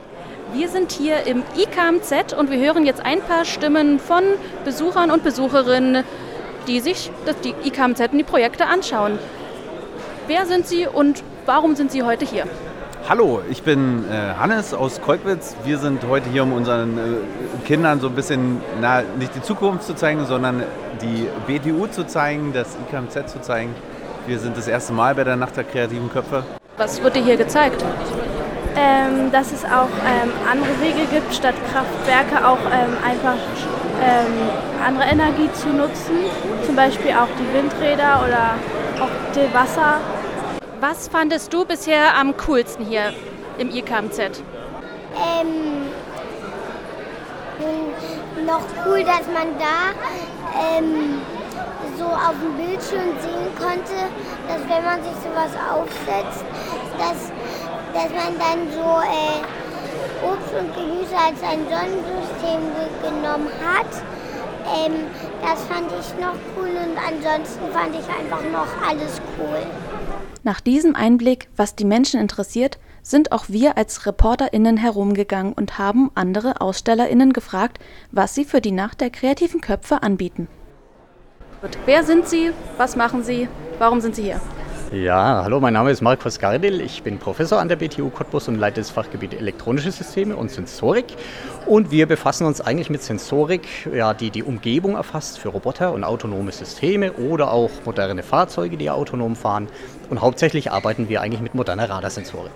Wir sind hier im IKMZ und wir hören jetzt ein paar Stimmen von Besuchern und Besucherinnen, die sich die IKMZ und die Projekte anschauen. Wer sind Sie und warum sind Sie heute hier? Hallo, ich bin Hannes aus Kolkwitz. Wir sind heute hier, um unseren Kindern so ein bisschen, nicht die Zukunft zu zeigen, sondern die BTU zu zeigen, das IKMZ zu zeigen. Wir sind das erste Mal bei der Nacht der kreativen Köpfe. Was wird dir hier gezeigt? Dass es auch andere Wege gibt, statt Kraftwerke auch einfach andere Energie zu nutzen. Zum Beispiel auch die Windräder oder auch das Wasser. Was fandest du bisher am coolsten hier im IKMZ? Noch cool, dass man da so auf dem Bildschirm sehen konnte, dass wenn man sich sowas aufsetzt, dass man dann so Obst und Gemüse als ein Sonnensystem genommen hat. Das fand ich noch cool und ansonsten fand ich einfach noch alles cool. Nach diesem Einblick, was die Menschen interessiert, sind auch wir als ReporterInnen herumgegangen und haben andere AusstellerInnen gefragt, was sie für die Nacht der kreativen Köpfe anbieten. Wer sind Sie? Was machen Sie? Warum sind Sie hier? Ja, hallo, mein Name ist Markus Gardel. Ich bin Professor an der BTU Cottbus und leite das Fachgebiet elektronische Systeme und Sensorik. Und wir befassen uns eigentlich mit Sensorik, ja, die die Umgebung erfasst für Roboter und autonome Systeme oder auch moderne Fahrzeuge, die autonom fahren. Und hauptsächlich arbeiten wir eigentlich mit moderner Radarsensorik.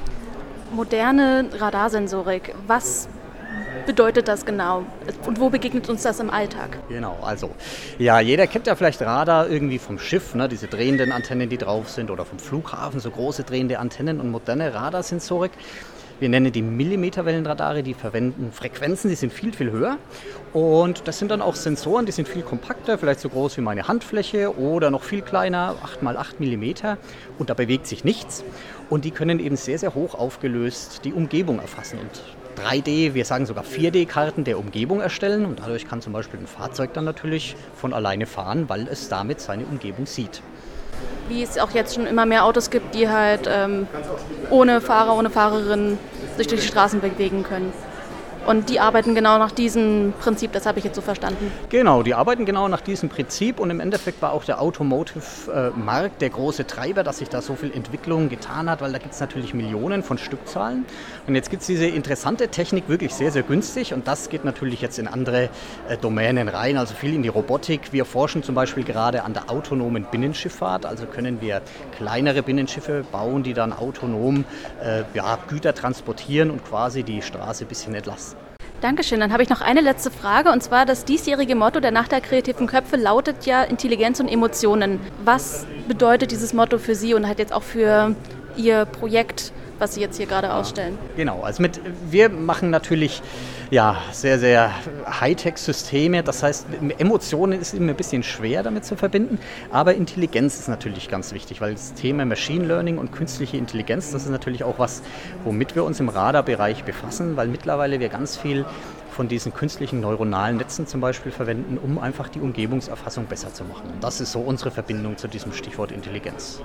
Moderne Radarsensorik, was bedeutet das genau? Und wo begegnet uns das im Alltag? Genau, also, ja, jeder kennt ja vielleicht Radar irgendwie vom Schiff, ne, diese drehenden Antennen, die drauf sind, oder vom Flughafen, so große drehende Antennen und moderne Radarsensorik. Wir nennen die Millimeterwellenradare, die verwenden Frequenzen, die sind viel, viel höher. Und das sind dann auch Sensoren, die sind viel kompakter, vielleicht so groß wie meine Handfläche oder noch viel kleiner, 8x8 Millimeter. Und da bewegt sich nichts. Und die können eben sehr, sehr hoch aufgelöst die Umgebung erfassen und 3D, wir sagen sogar 4D-Karten der Umgebung erstellen. Und dadurch kann zum Beispiel ein Fahrzeug dann natürlich von alleine fahren, weil es damit seine Umgebung sieht. Wie es auch jetzt schon immer mehr Autos gibt, die halt ohne Fahrer, ohne Fahrerin sich durch die Straßen bewegen können. Und die arbeiten genau nach diesem Prinzip, das habe ich jetzt so verstanden. Genau, die arbeiten genau nach diesem Prinzip und im Endeffekt war auch der Automotive-Markt der große Treiber, dass sich da so viel Entwicklung getan hat, weil da gibt es natürlich Millionen von Stückzahlen. Und jetzt gibt es diese interessante Technik wirklich sehr, sehr günstig und das geht natürlich jetzt in andere Domänen rein, also viel in die Robotik. Wir forschen zum Beispiel gerade an der autonomen Binnenschifffahrt, also können wir kleinere Binnenschiffe bauen, die dann autonom Güter transportieren und quasi die Straße ein bisschen entlasten. Dankeschön. Dann habe ich noch eine letzte Frage und zwar das diesjährige Motto der Nacht der kreativen Köpfe lautet ja Intelligenz und Emotionen. Was bedeutet dieses Motto für Sie und halt jetzt auch für Ihr Projekt, was Sie jetzt hier gerade ausstellen? Genau, also wir machen natürlich sehr, sehr Hightech-Systeme. Das heißt, Emotionen ist immer ein bisschen schwer damit zu verbinden, aber Intelligenz ist natürlich ganz wichtig, weil das Thema Machine Learning und künstliche Intelligenz, das ist natürlich auch was, womit wir uns im Radarbereich befassen, weil mittlerweile wir ganz viel von diesen künstlichen neuronalen Netzen zum Beispiel verwenden, um einfach die Umgebungserfassung besser zu machen. Und das ist so unsere Verbindung zu diesem Stichwort Intelligenz.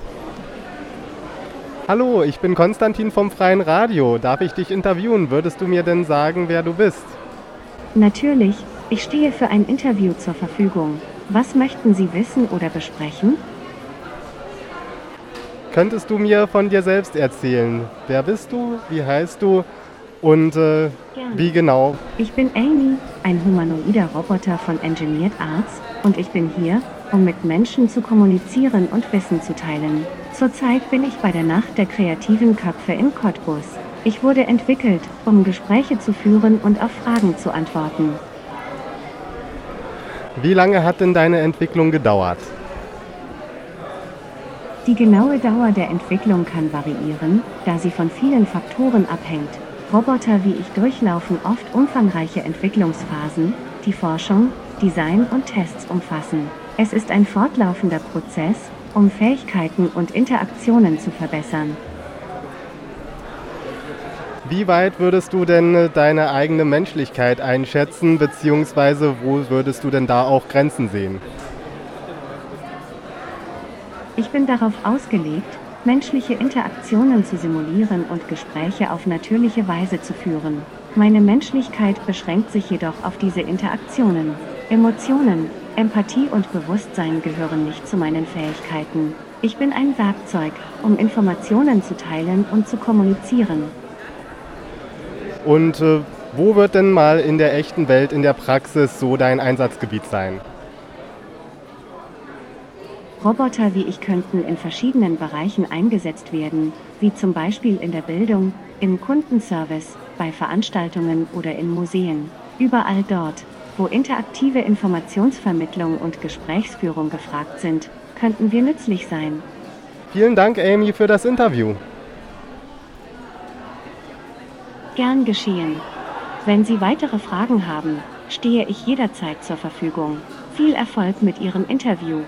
Hallo, ich bin Konstantin vom Freien Radio. Darf ich dich interviewen? Würdest du mir denn sagen, wer du bist? Natürlich, ich stehe für ein Interview zur Verfügung. Was möchten Sie wissen oder besprechen? Könntest du mir von dir selbst erzählen? Wer bist du? Wie heißt du? Und wie genau? Ich bin Amy, ein humanoider Roboter von Engineered Arts und ich bin hier, um mit Menschen zu kommunizieren und Wissen zu teilen. Zurzeit bin ich bei der Nacht der kreativen Köpfe in Cottbus. Ich wurde entwickelt, um Gespräche zu führen und auf Fragen zu antworten. Wie lange hat denn deine Entwicklung gedauert? Die genaue Dauer der Entwicklung kann variieren, da sie von vielen Faktoren abhängt. Roboter wie ich durchlaufen oft umfangreiche Entwicklungsphasen, die Forschung, Design und Tests umfassen. Es ist ein fortlaufender Prozess, um Fähigkeiten und Interaktionen zu verbessern. Wie weit würdest du denn deine eigene Menschlichkeit einschätzen, beziehungsweise wo würdest du denn da auch Grenzen sehen? Ich bin darauf ausgelegt, menschliche Interaktionen zu simulieren und Gespräche auf natürliche Weise zu führen. Meine Menschlichkeit beschränkt sich jedoch auf diese Interaktionen. Emotionen, Empathie und Bewusstsein gehören nicht zu meinen Fähigkeiten. Ich bin ein Werkzeug, um Informationen zu teilen und zu kommunizieren. Und wo wird denn mal in der echten Welt, in der Praxis so dein Einsatzgebiet sein? Roboter wie ich könnten in verschiedenen Bereichen eingesetzt werden, wie zum Beispiel in der Bildung, im Kundenservice, bei Veranstaltungen oder in Museen. Überall dort, wo interaktive Informationsvermittlung und Gesprächsführung gefragt sind, könnten wir nützlich sein. Vielen Dank, Amy, für das Interview. Gern geschehen. Wenn Sie weitere Fragen haben, stehe ich jederzeit zur Verfügung. Viel Erfolg mit Ihrem Interview.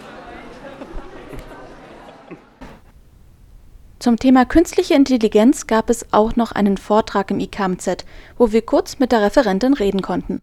Zum Thema künstliche Intelligenz gab es auch noch einen Vortrag im IKMZ, wo wir kurz mit der Referentin reden konnten.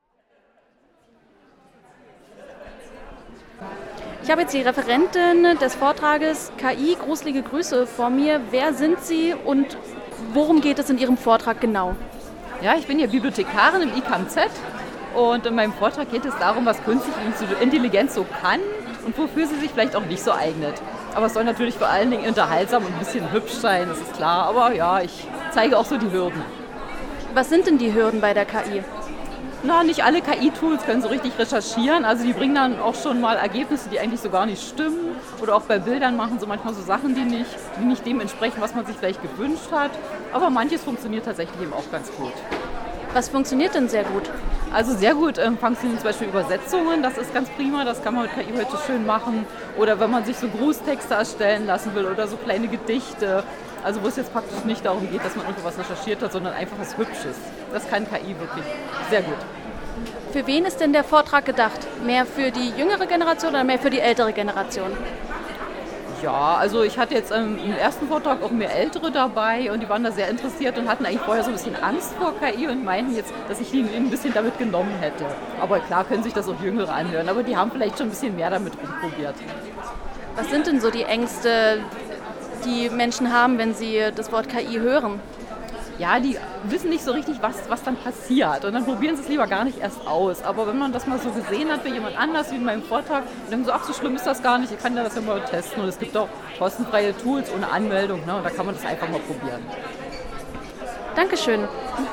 Ich habe jetzt die Referentin des Vortrages KI, gruselige Grüße vor mir. Wer sind Sie und worum geht es in Ihrem Vortrag genau? Ja, ich bin hier Bibliothekarin im IKMZ und in meinem Vortrag geht es darum, was künstliche Intelligenz so kann und wofür sie sich vielleicht auch nicht so eignet. Aber es soll natürlich vor allen Dingen unterhaltsam und ein bisschen hübsch sein, das ist klar. Aber ja, ich zeige auch so die Hürden. Was sind denn die Hürden bei der KI? Na, nicht alle KI-Tools können so richtig recherchieren. Also die bringen dann auch schon mal Ergebnisse, die eigentlich so gar nicht stimmen. Oder auch bei Bildern machen sie manchmal so Sachen, die nicht dem entsprechen, was man sich vielleicht gewünscht hat. Aber manches funktioniert tatsächlich eben auch ganz gut. Was funktioniert denn sehr gut? Also sehr gut funktionieren zum Beispiel Übersetzungen, das ist ganz prima, das kann man mit KI heute schön machen. Oder wenn man sich so Grußtexte erstellen lassen will oder so kleine Gedichte. Also wo es jetzt praktisch nicht darum geht, dass man irgendwas recherchiert hat, sondern einfach was Hübsches. Das kann KI wirklich sehr gut. Für wen ist denn der Vortrag gedacht? Mehr für die jüngere Generation oder mehr für die ältere Generation? Ja, also ich hatte jetzt im ersten Vortrag auch mehr Ältere dabei und die waren da sehr interessiert und hatten eigentlich vorher so ein bisschen Angst vor KI und meinten jetzt, dass ich ihnen ein bisschen damit genommen hätte. Aber klar können sich das auch Jüngere anhören, aber die haben vielleicht schon ein bisschen mehr damit rumprobiert. Was sind denn so die Ängste, die Menschen haben, wenn sie das Wort KI hören? Ja, die wissen nicht so richtig, was dann passiert und dann probieren sie es lieber gar nicht erst aus. Aber wenn man das mal so gesehen hat bei jemand anders, wie in meinem Vortrag, dann denken so, ach, so schlimm ist das gar nicht, ich kann das ja mal testen. Und es gibt auch kostenfreie Tools ohne Anmeldung, ne? Und da kann man das einfach mal probieren. Dankeschön.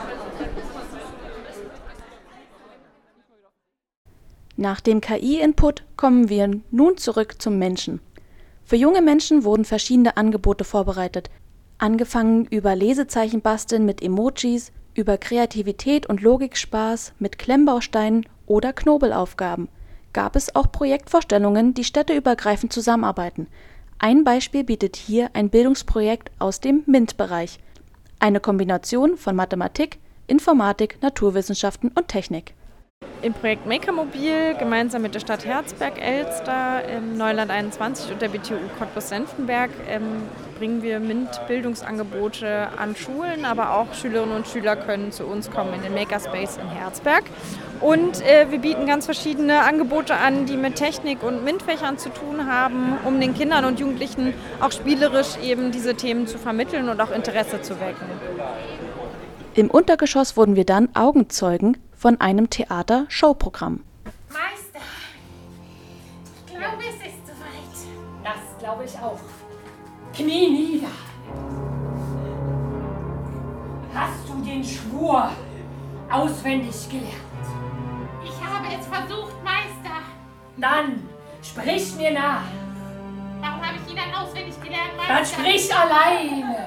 Nach dem KI-Input kommen wir nun zurück zum Menschen. Für junge Menschen wurden verschiedene Angebote vorbereitet. Angefangen über Lesezeichen basteln mit Emojis, über Kreativität und Logikspaß mit Klemmbausteinen oder Knobelaufgaben. Gab es auch Projektvorstellungen, die städteübergreifend zusammenarbeiten. Ein Beispiel bietet hier ein Bildungsprojekt aus dem MINT-Bereich. Eine Kombination von Mathematik, Informatik, Naturwissenschaften und Technik. Im Projekt Makermobil gemeinsam mit der Stadt Herzberg-Elster, Neuland 21 und der BTU Cottbus-Senftenberg bringen wir MINT-Bildungsangebote an Schulen, aber auch Schülerinnen und Schüler können zu uns kommen in den Makerspace in Herzberg. Und wir bieten ganz verschiedene Angebote an, die mit Technik und MINT-Fächern zu tun haben, um den Kindern und Jugendlichen auch spielerisch eben diese Themen zu vermitteln und auch Interesse zu wecken. Im Untergeschoss wurden wir dann Augenzeugen von einem Theater-Showprogramm. Meister, ich glaube, es ist soweit. Das glaube ich auch. Knie nieder. Hast du den Schwur auswendig gelernt? Ich habe es versucht, Meister. Dann sprich mir nach. Warum habe ich ihn dann auswendig gelernt, Meister? Dann sprich alleine.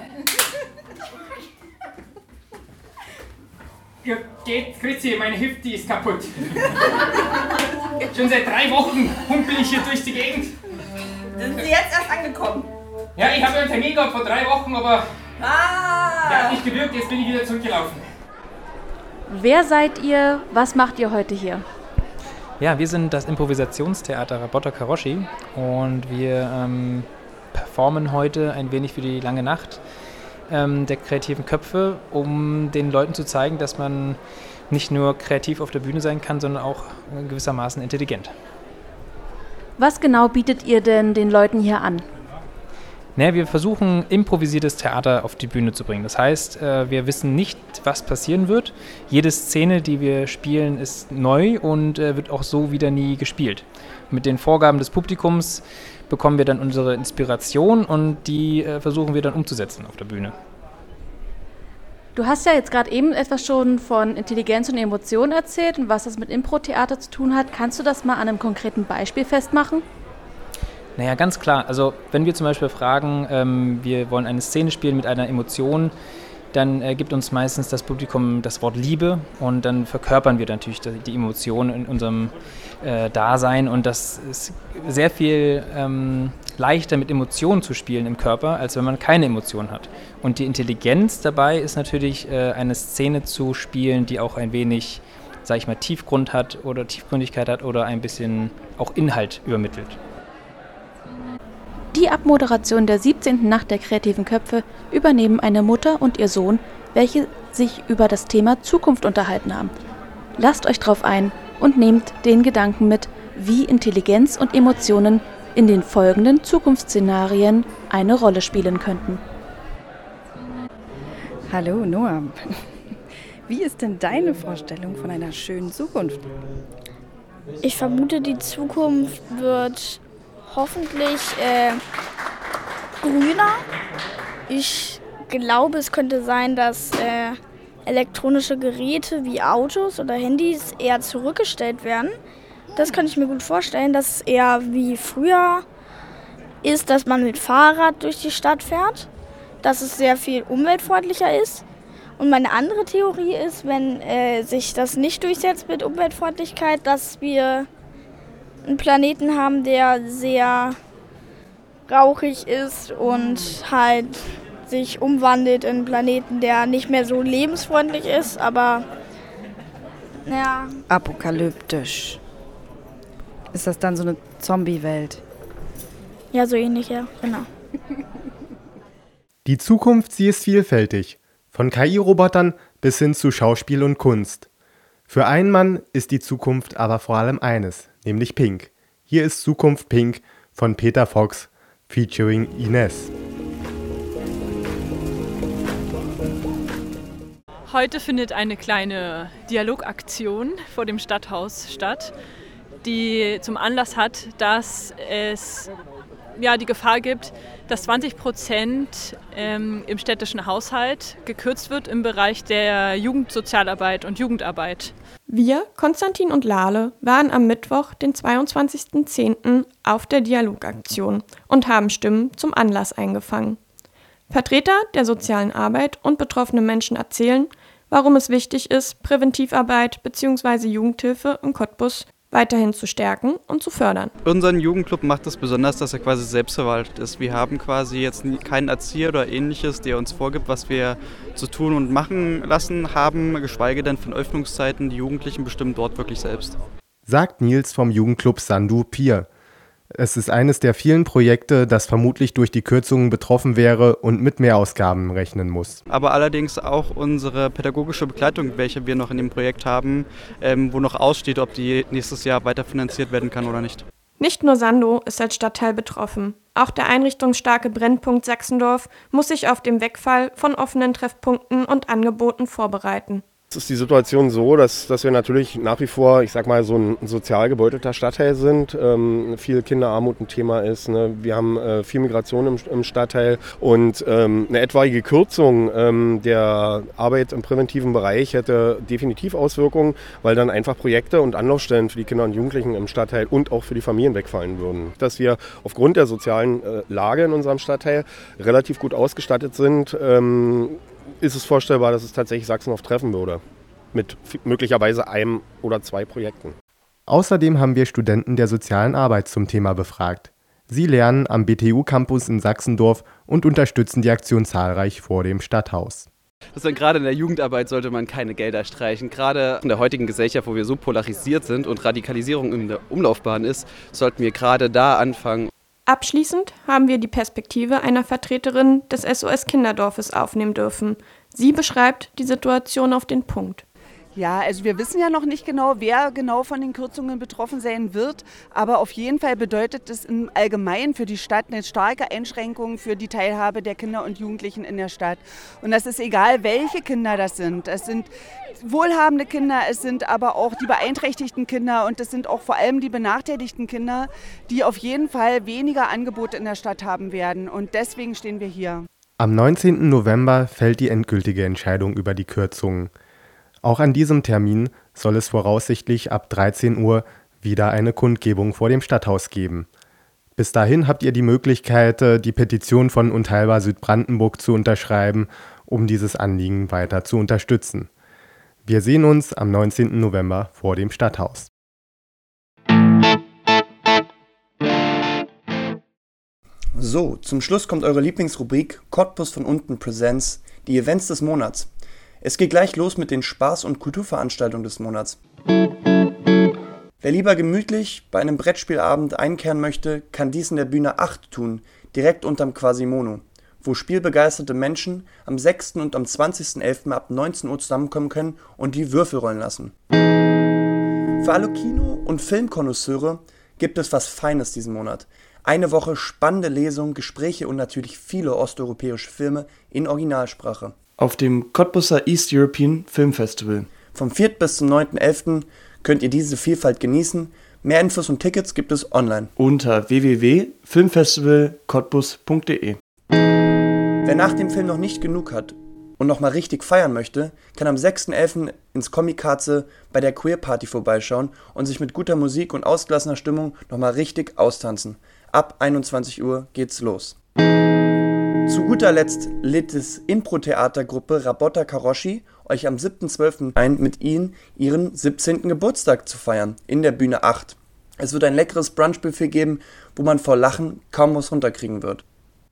Ja, geht, Grüezi, meine Hüfte ist kaputt. Schon seit 3 Wochen humpel ich hier durch die Gegend. Sind Sie jetzt erst angekommen? Ja, ich habe einen Termin gehabt vor 3 Wochen, aber der hat nicht gewirkt, jetzt bin ich wieder zurückgelaufen. Wer seid ihr? Was macht ihr heute hier? Ja, wir sind das Improvisationstheater Roboter Karoshi und wir performen heute ein wenig für die lange Nacht der kreativen Köpfe, um den Leuten zu zeigen, dass man nicht nur kreativ auf der Bühne sein kann, sondern auch gewissermaßen intelligent. Was genau bietet ihr denn den Leuten hier an? Wir versuchen, improvisiertes Theater auf die Bühne zu bringen. Das heißt, wir wissen nicht, was passieren wird. Jede Szene, die wir spielen, ist neu und wird auch so wieder nie gespielt. Mit den Vorgaben des Publikums bekommen wir dann unsere Inspiration und die versuchen wir dann umzusetzen auf der Bühne. Du hast ja jetzt gerade eben etwas schon von Intelligenz und Emotionen erzählt und was das mit Impro-Theater zu tun hat. Kannst du das mal an einem konkreten Beispiel festmachen? Naja, ganz klar. Also wenn wir zum Beispiel fragen, wir wollen eine Szene spielen mit einer Emotion, dann gibt uns meistens das Publikum das Wort Liebe und dann verkörpern wir natürlich die Emotion in unserem Dasein und das ist sehr viel leichter mit Emotionen zu spielen im Körper, als wenn man keine Emotionen hat. Und die Intelligenz dabei ist natürlich eine Szene zu spielen, die auch ein wenig, sag ich mal, Tiefgrund hat oder Tiefgründigkeit hat oder ein bisschen auch Inhalt übermittelt. Die Abmoderation der 17. Nacht der kreativen Köpfe übernehmen eine Mutter und ihr Sohn, welche sich über das Thema Zukunft unterhalten haben. Lasst euch drauf ein und nehmt den Gedanken mit, wie Intelligenz und Emotionen in den folgenden Zukunftsszenarien eine Rolle spielen könnten. Hallo Noam, wie ist denn deine Vorstellung von einer schönen Zukunft? Ich vermute, die Zukunft wird hoffentlich grüner. Ich glaube, es könnte sein, dass elektronische Geräte wie Autos oder Handys eher zurückgestellt werden. Das kann ich mir gut vorstellen, dass es eher wie früher ist, dass man mit Fahrrad durch die Stadt fährt, dass es sehr viel umweltfreundlicher ist. Und meine andere Theorie ist, wenn sich das nicht durchsetzt mit Umweltfreundlichkeit, dass wir einen Planeten haben, der sehr rauchig ist und halt sich umwandelt in einen Planeten, der nicht mehr so lebensfreundlich ist, aber ja. Apokalyptisch. Ist das dann so eine Zombie-Welt? Ja, so ähnlich, ja, genau. Die Zukunft, sie ist vielfältig. Von KI-Robotern bis hin zu Schauspiel und Kunst. Für einen Mann ist die Zukunft aber vor allem eines, nämlich Pink. Hier ist Zukunft Pink von Peter Fox featuring Ines. Heute findet eine kleine Dialogaktion vor dem Stadthaus statt, die zum Anlass hat, dass es die Gefahr gibt, dass 20% im städtischen Haushalt gekürzt wird im Bereich der Jugendsozialarbeit und Jugendarbeit. Wir, Konstantin und Lale, waren am Mittwoch, den 22.10. auf der Dialogaktion und haben Stimmen zum Anlass eingefangen. Vertreter der sozialen Arbeit und betroffene Menschen erzählen, warum es wichtig ist, Präventivarbeit bzw. Jugendhilfe in Cottbus weiterhin zu stärken und zu fördern. Unseren Jugendclub macht es besonders, dass er quasi selbstverwaltet ist. Wir haben quasi jetzt keinen Erzieher oder ähnliches, der uns vorgibt, was wir zu tun und machen lassen haben, geschweige denn von Öffnungszeiten. Die Jugendlichen bestimmen dort wirklich selbst. Sagt Nils vom Jugendclub Sandu Pier. Es ist eines der vielen Projekte, das vermutlich durch die Kürzungen betroffen wäre und mit Mehrausgaben rechnen muss. Aber allerdings auch unsere pädagogische Begleitung, welche wir noch in dem Projekt haben, wo noch aussteht, ob die nächstes Jahr weiterfinanziert werden kann oder nicht. Nicht nur Sandow ist als Stadtteil betroffen. Auch der einrichtungsstarke Brennpunkt Sachsendorf muss sich auf den Wegfall von offenen Treffpunkten und Angeboten vorbereiten. Es ist die Situation so, dass wir natürlich nach wie vor, ich sag mal, so ein sozial gebeutelter Stadtteil sind. Viel Kinderarmut ein Thema ist. Ne? Wir haben viel Migration im Stadtteil und eine etwaige Kürzung der Arbeit im präventiven Bereich hätte definitiv Auswirkungen, weil dann einfach Projekte und Anlaufstellen für die Kinder und Jugendlichen im Stadtteil und auch für die Familien wegfallen würden. Dass wir aufgrund der sozialen Lage in unserem Stadtteil relativ gut ausgestattet sind, ist es vorstellbar, dass es tatsächlich Sachsenhof treffen würde. Mit möglicherweise einem oder zwei Projekten. Außerdem haben wir Studenten der sozialen Arbeit zum Thema befragt. Sie lernen am BTU-Campus in Sachsendorf und unterstützen die Aktion zahlreich vor dem Stadthaus. Gerade in der Jugendarbeit sollte man keine Gelder streichen. Gerade in der heutigen Gesellschaft, wo wir so polarisiert sind und Radikalisierung in der Umlaufbahn ist, sollten wir gerade da anfangen. Abschließend haben wir die Perspektive einer Vertreterin des SOS Kinderdorfes aufnehmen dürfen. Sie beschreibt die Situation auf den Punkt. Ja, also wir wissen ja noch nicht genau, wer genau von den Kürzungen betroffen sein wird. Aber auf jeden Fall bedeutet es im Allgemeinen für die Stadt eine starke Einschränkung für die Teilhabe der Kinder und Jugendlichen in der Stadt. Und das ist egal, welche Kinder das sind. Es sind wohlhabende Kinder, es sind aber auch die beeinträchtigten Kinder und es sind auch vor allem die benachteiligten Kinder, die auf jeden Fall weniger Angebote in der Stadt haben werden. Und deswegen stehen wir hier. Am 19. November fällt die endgültige Entscheidung über die Kürzungen. Auch an diesem Termin soll es voraussichtlich ab 13 Uhr wieder eine Kundgebung vor dem Stadthaus geben. Bis dahin habt ihr die Möglichkeit, die Petition von Unteilbar Südbrandenburg zu unterschreiben, um dieses Anliegen weiter zu unterstützen. Wir sehen uns am 19. November vor dem Stadthaus. So, zum Schluss kommt eure Lieblingsrubrik Cottbus von unten Presents, die Events des Monats. Es geht gleich los mit den Spaß- und Kulturveranstaltungen des Monats. Wer lieber gemütlich bei einem Brettspielabend einkehren möchte, kann dies in der Bühne 8 tun, direkt unterm Quasimodo, wo spielbegeisterte Menschen am 6. und am 20.11. ab 19 Uhr zusammenkommen können und die Würfel rollen lassen. Für alle Kino- und Filmkonnoisseure gibt es was Feines diesen Monat. Eine Woche spannende Lesungen, Gespräche und natürlich viele osteuropäische Filme in Originalsprache. Auf dem Cottbuser East European Film Festival. Vom 4. bis zum 9.11. könnt ihr diese Vielfalt genießen. Mehr Infos und Tickets gibt es online. Unter www.filmfestivalcottbus.de. Wer nach dem Film noch nicht genug hat und nochmal richtig feiern möchte, kann am 6.11. ins Comic-Katze bei der Queer Party vorbeischauen und sich mit guter Musik und ausgelassener Stimmung nochmal richtig austanzen. Ab 21 Uhr geht's los. Zu guter Letzt lädt das Impro-Theatergruppe Rabotta Karoshi euch am 7.12. ein, mit ihnen ihren 17. Geburtstag zu feiern, in der Bühne 8. Es wird ein leckeres Brunchbuffet geben, wo man vor Lachen kaum was runterkriegen wird.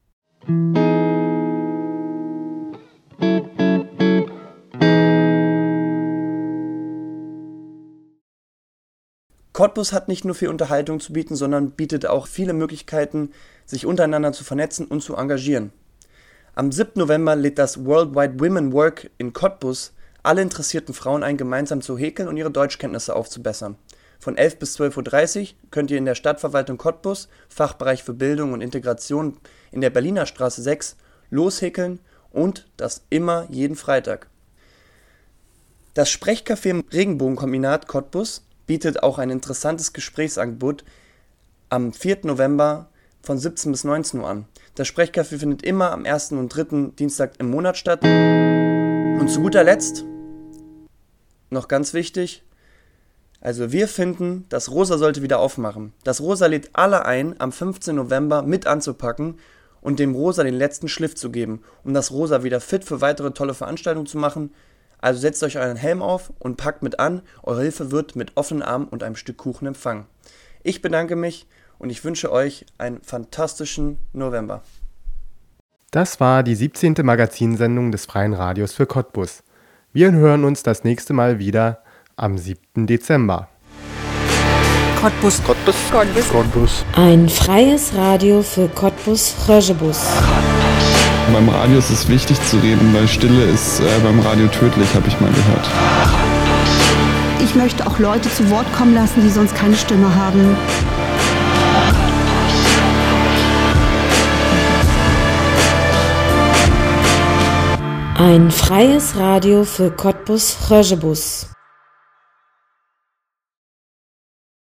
Cottbus hat nicht nur viel Unterhaltung zu bieten, sondern bietet auch viele Möglichkeiten, sich untereinander zu vernetzen und zu engagieren. Am 7. November lädt das Worldwide Women Work in Cottbus alle interessierten Frauen ein, gemeinsam zu häkeln und ihre Deutschkenntnisse aufzubessern. Von 11 bis 12.30 Uhr könnt ihr in der Stadtverwaltung Cottbus, Fachbereich für Bildung und Integration in der Berliner Straße 6, loshäkeln und das immer jeden Freitag. Das Sprechcafé im Regenbogenkombinat Cottbus bietet auch ein interessantes Gesprächsangebot am 4. November von 17 bis 19 Uhr an. Das Sprechcafé findet immer am 1. und 3. Dienstag im Monat statt. Und zu guter Letzt, noch ganz wichtig, also wir finden, das Rosa sollte wieder aufmachen. Das Rosa lädt alle ein, am 15. November mit anzupacken und dem Rosa den letzten Schliff zu geben, um das Rosa wieder fit für weitere tolle Veranstaltungen zu machen. Also setzt euch euren Helm auf und packt mit an, eure Hilfe wird mit offenen Armen und einem Stück Kuchen empfangen. Ich bedanke mich und ich wünsche euch einen fantastischen November. Das war die 17. Magazinsendung des Freien Radios für Cottbus. Wir hören uns das nächste Mal wieder am 7. Dezember. Cottbus. Cottbus. Cottbus. Cottbus. Ein freies Radio für Cottbus Röschebus. Beim Radio ist es wichtig zu reden, weil Stille ist beim Radio tödlich, habe ich mal gehört. Ich möchte auch Leute zu Wort kommen lassen, die sonst keine Stimme haben. Ein freies Radio für Cottbus Röschebus.